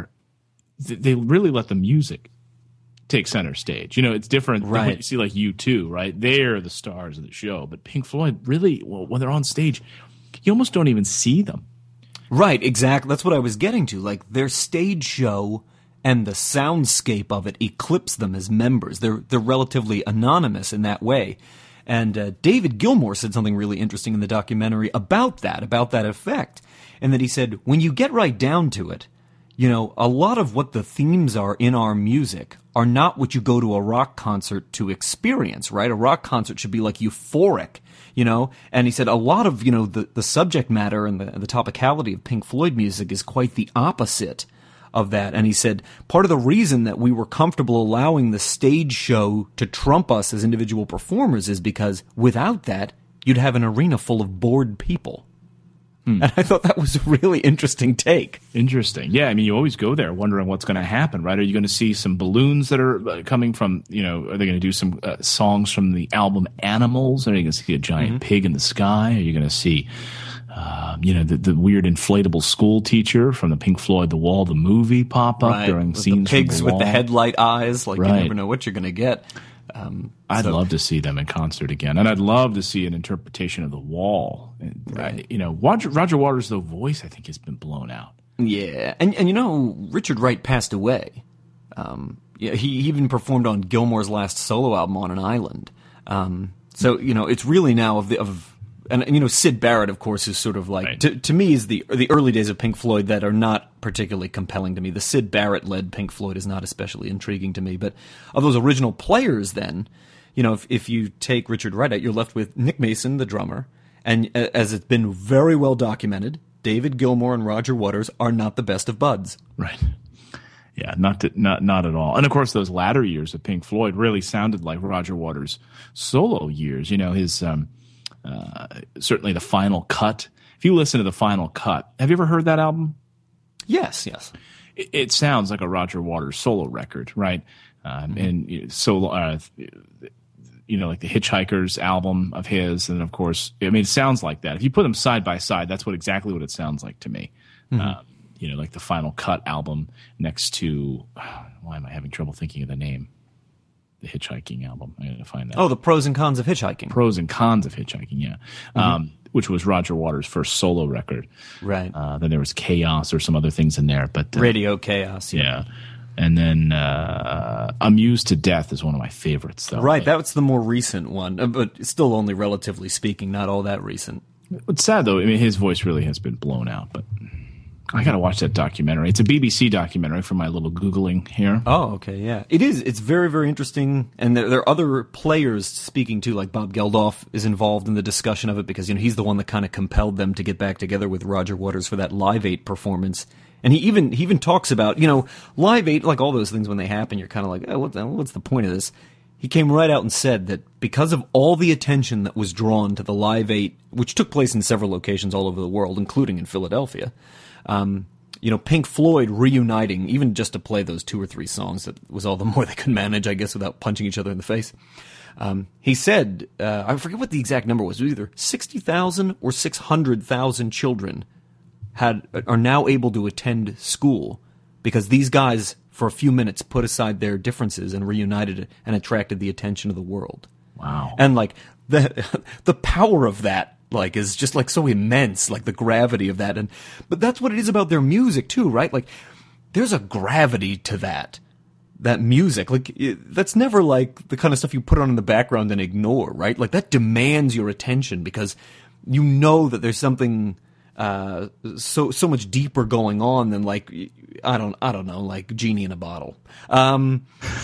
really let the music take center stage. It's different than when you see like U2, right? They're the stars of the show. But Pink Floyd, really, when they're on stage, you almost don't even see them. Right, exactly. That's what I was getting to. Like, their stage show and the soundscape of it eclipse them as members. They're relatively anonymous in that way. And David Gilmour said something really interesting in the documentary about that effect. And that he said, when you get right down to it, a lot of what the themes are in our music are not what you go to a rock concert to experience, right? A rock concert should be like euphoric, And he said a lot of, the subject matter and the topicality of Pink Floyd music is quite the opposite of that. And he said part of the reason that we were comfortable allowing the stage show to trump us as individual performers is because without that, you'd have an arena full of bored people. And I thought that was a really interesting take. Interesting. Yeah, you always go there wondering what's going to happen, right? Are you going to see some balloons that are coming from, are they going to do some songs from the album Animals? Are you going to see a giant pig in the sky? Are you going to see, the weird inflatable school teacher from the Pink Floyd The Wall, the movie, pop up during with scenes the pigs from the with the headlight eyes? Like, you never know what you're going to get. I'd love to see them in concert again, and I'd love to see an interpretation of The Wall. Right. Roger Waters' voice, I think, has been blown out. Yeah, and Richard Wright passed away. He even performed on Gilmour's last solo album On an Island. So it's really now and Syd Barrett, of course, is sort of like to me is the early days of Pink Floyd that are not particularly compelling to me. The Syd Barrett led Pink Floyd is not especially intriguing to me. But of those original players, then if you take Richard Wright out, you're left with Nick Mason, the drummer, and as it's been very well documented, David Gilmour and Roger Waters are not the best of buds. Right. Yeah, not at all. And of course, those latter years of Pink Floyd really sounded like Roger Waters' solo years. His certainly the Final Cut. If you listen to the Final Cut, have you ever heard that album? Yes. It sounds like a Roger Waters solo record, right? And solo, like the Hitchhikers album of his, and of course, it sounds like that. If you put them side by side, that's exactly what it sounds like to me. Like the Final Cut album next to, why am I having trouble thinking of the name? The Hitchhiking album. I got to find that. Oh, the Pros and Cons of Hitchhiking. Pros and Cons of Hitchhiking, yeah. Which was Roger Waters' first solo record. Right. Then there was Chaos or some other things in there, but Radio Chaos. Yeah. And then Amused to Death is one of my favorites, though. Right, that's the more recent one, but still only relatively speaking, not all that recent. It's sad, though. His voice really has been blown out, but I got to watch that documentary. It's a BBC documentary for my little Googling here. Oh, okay, yeah. It is. It's very, very interesting. And there are other players speaking too, like Bob Geldof is involved in the discussion of it because, he's the one that kind of compelled them to get back together with Roger Waters for that Live 8 performance. And he even talks about, Live 8, like all those things when they happen, you're kind of like, oh, what's the point of this? He came right out and said that because of all the attention that was drawn to the Live 8, which took place in several locations all over the world, including in Philadelphia, Pink Floyd reuniting, even just to play those 2 or 3 songs, that was all the more they could manage, I guess, without punching each other in the face. He said, I forget what the exact number was, it was either 60,000 or 600,000 children are now able to attend school because these guys for a few minutes, put aside their differences and reunited and attracted the attention of the world. Wow. And like the power of that, like, is just like so immense, like the gravity of that. But that's what it is about their music too, right? Like, there's a gravity to that music. Like, that's never like the kind of stuff you put on in the background and ignore, right? Like, that demands your attention because you know that there's something so much deeper going on than like I don't know, like Genie in a Bottle, and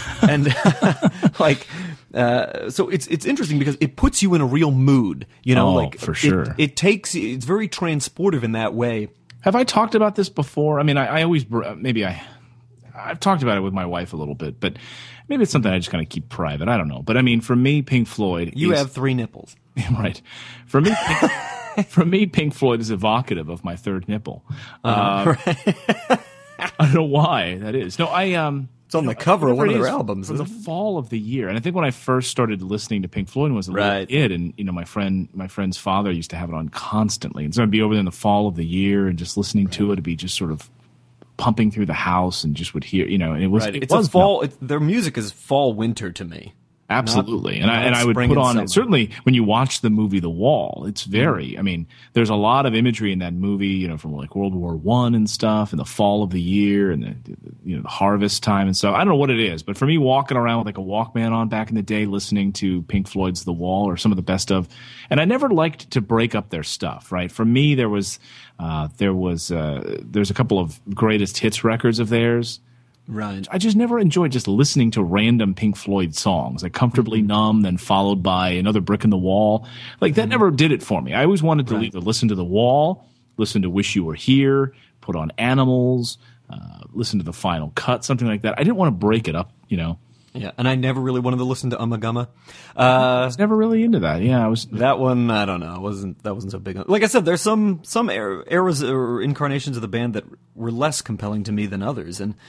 like so it's interesting because it puts you in a real mood, you know, like for sure. It's very transportive in that way. Have I talked about this before? I mean, I always I've talked about it with my wife a little bit, but maybe it's something I just kind of keep private. I don't know, but I mean, for me, Pink Floyd. You have 3 nipples, right? For me. For me, Pink Floyd is evocative of my third nipple. Right. I don't know why that is. No, it's on the cover of one of their albums. For the fall of the year, and I think when I first started listening to Pink Floyd was a little kid, and you know, my friend's father used to have it on constantly, and so I'd be over there in the fall of the year and just listening to it. It'd be just sort of pumping through the house, and just would hear, you know, and it was fall. Their music is fall winter to me. Absolutely. And I would put on, certainly when you watch the movie The Wall, it's very, I mean, there's a lot of imagery in that movie, you know, from like World War I and stuff, and the fall of the year and the harvest time and stuff. I don't know what it is, but for me, walking around with like a Walkman on back in the day, listening to Pink Floyd's The Wall or some of the best of, and I never liked to break up their stuff, right? For me, there's a couple of greatest hits records of theirs. Right. I just never enjoyed just listening to random Pink Floyd songs, like Comfortably Numb, then followed by Another Brick in the Wall. Like, that never did it for me. I always wanted to either listen to The Wall, listen to Wish You Were Here, put on Animals, listen to The Final Cut, something like that. I didn't want to break it up, you know. Yeah, and I never really wanted to listen to Ummagumma. I was never really into that. Yeah, I was that one. I don't know. That wasn't so big. Like I said, there's some eras or incarnations of the band that were less compelling to me than others, and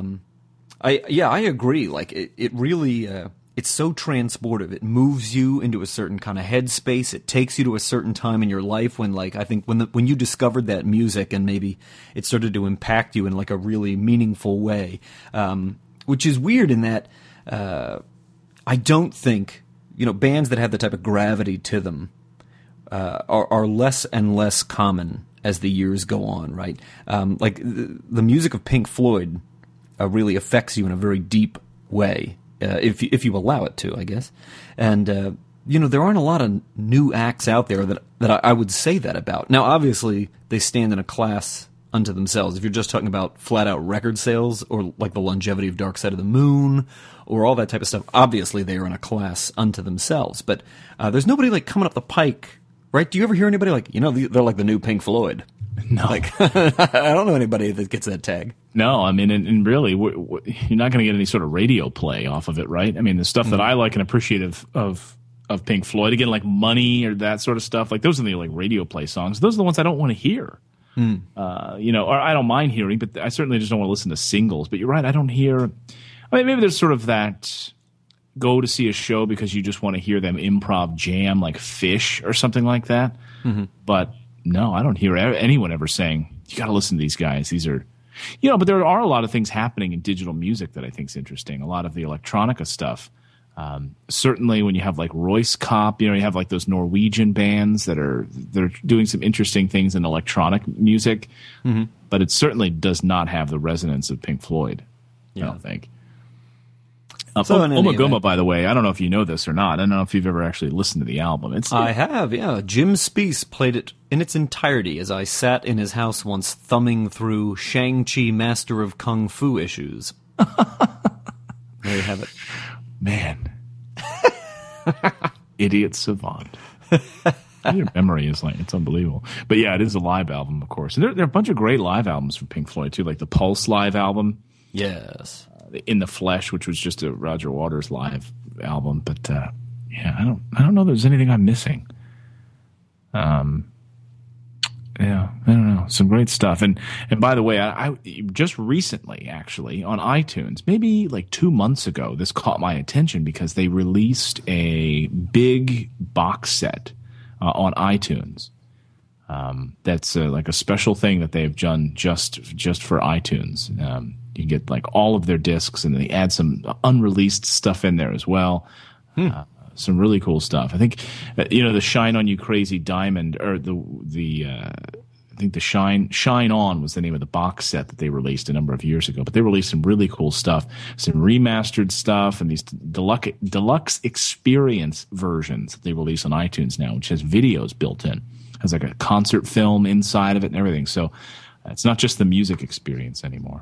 I agree. Like it really it's so transportive. It moves you into a certain kind of headspace. It takes you to a certain time in your life when, like, I think when you discovered that music and maybe it started to impact you in like a really meaningful way, which is weird in that. I don't think, you know, bands that have the type of gravity to them are less and less common as the years go on, right? Like the music of Pink Floyd really affects you in a very deep way, if you allow it to, I guess. And you know, there aren't a lot of new acts out there that I would say that about. Now, obviously, they stand in a class unto themselves. If you're just talking about flat out record sales or like the longevity of Dark Side of the Moon or all that type of stuff, obviously they are in a class unto themselves. But there's nobody like coming up the pike, right? Do you ever hear anybody like, you know, they're like the new Pink Floyd? No. Like, I don't know anybody that gets that tag. No, I mean, and really, you're not going to get any sort of radio play off of it, right? I mean, the stuff that I like and appreciate of Pink Floyd, again, like Money or that sort of stuff, like those are the like radio play songs. Those are the ones I don't want to hear. You know, or I don't mind hearing, but I certainly just don't want to listen to singles. But you're right, I don't hear. I mean, maybe there's sort of that go to see a show because you just want to hear them improv jam like Fish or something like that. Mm-hmm. But no, I don't hear anyone ever saying, you got to listen to these guys. These are, you know, but there are a lot of things happening in digital music that I think is interesting. A lot of the electronica stuff. Certainly when you have like Royce Cop, you know, you have like those Norwegian bands that are doing some interesting things in electronic music, but it certainly does not have the resonance of Pink Floyd. Yeah. I don't think. Ummagumma, by the way, I don't know if you know this or not. I don't know if you've ever actually listened to the album. I have, yeah. Jim Speece played it in its entirety as I sat in his house once thumbing through Shang-Chi Master of Kung Fu issues. There you have it. Man. Idiot savant. Your memory is like, it's unbelievable. But yeah, it is a live album, of course. And there are a bunch of great live albums from Pink Floyd, too, like the Pulse live album. Yes. In the Flesh, which was just a Roger Waters live album. But yeah, I don't know if there's anything I'm missing. Yeah, I don't know. Some great stuff. And by the way, I just recently, actually, on iTunes, maybe like 2 months ago, this caught my attention because they released a big box set on iTunes. That's like a special thing that they've done just for iTunes. You get like all of their discs, and then they add some unreleased stuff in there as well. Some really cool stuff. I think, the Shine On You Crazy Diamond, or I think the Shine On was the name of the box set that they released a number of years ago. But they released some really cool stuff, some remastered stuff, and these deluxe experience versions that they release on iTunes now, which has videos built in. Has like a concert film inside of it and everything. So it's not just the music experience anymore.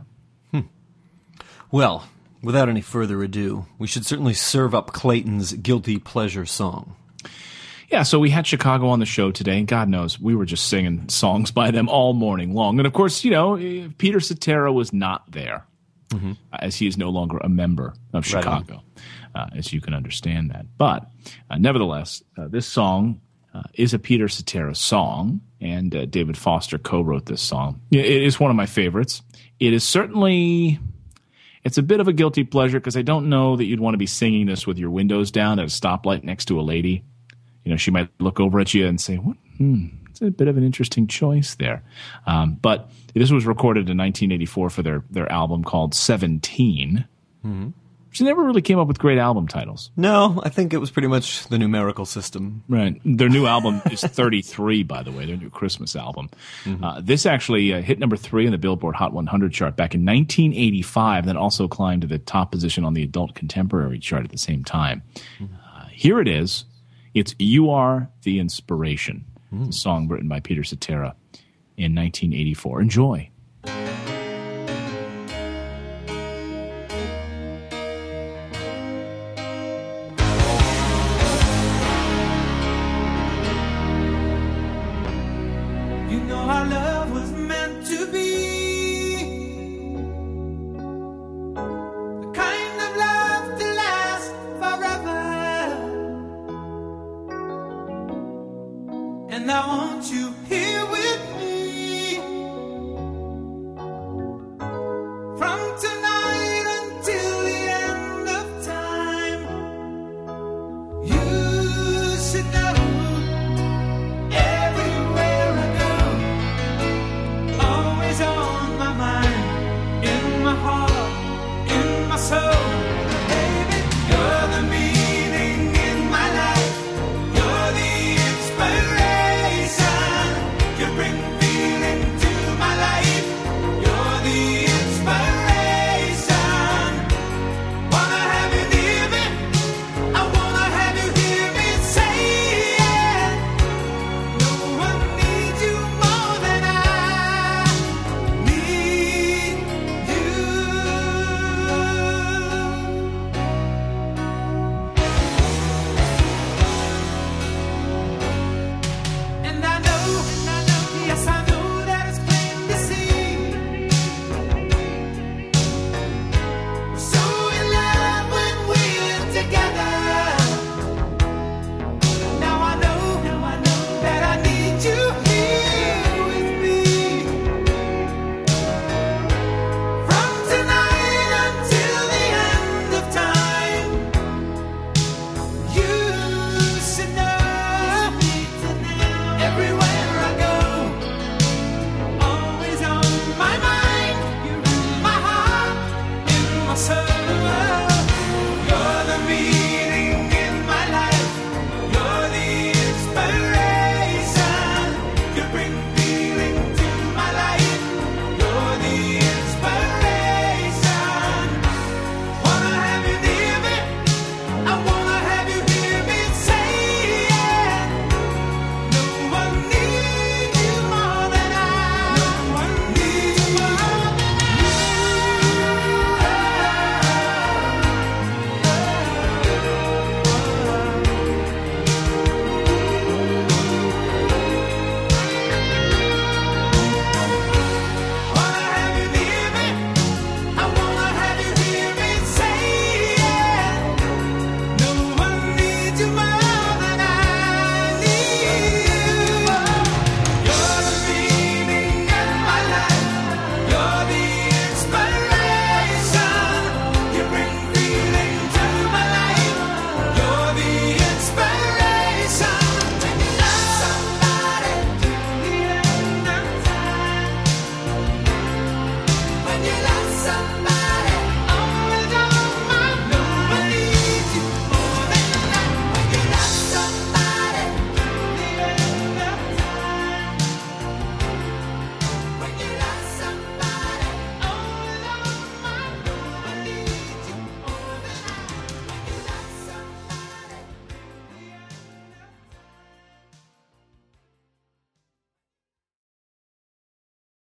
Well, without any further ado, we should certainly serve up Clayton's Guilty Pleasure song. Yeah, so we had Chicago on the show today, and God knows we were just singing songs by them all morning long. And of course, Peter Cetera was not there, as he is no longer a member of Chicago, as you can understand that. But nevertheless, this song is a Peter Cetera song, and David Foster co-wrote this song. It is one of my favorites. It is certainly... It's a bit of a guilty pleasure because I don't know that you'd want to be singing this with your windows down at a stoplight next to a lady. She might look over at you and say, "What? It's a bit of an interesting choice there." But this was recorded in 1984 for their album called 17. Which never really came up with great album titles. No, I think it was pretty much the numerical system. Right. Their new album is 33, by the way, their new Christmas album. This actually hit number 3 in the Billboard Hot 100 chart back in 1985, then also climbed to the top position on the Adult Contemporary chart at the same time. Here it is. It's You Are the Inspiration, a song written by Peter Cetera in 1984. Enjoy. You know our love was meant to be the kind of love to last forever. And I want you here with me.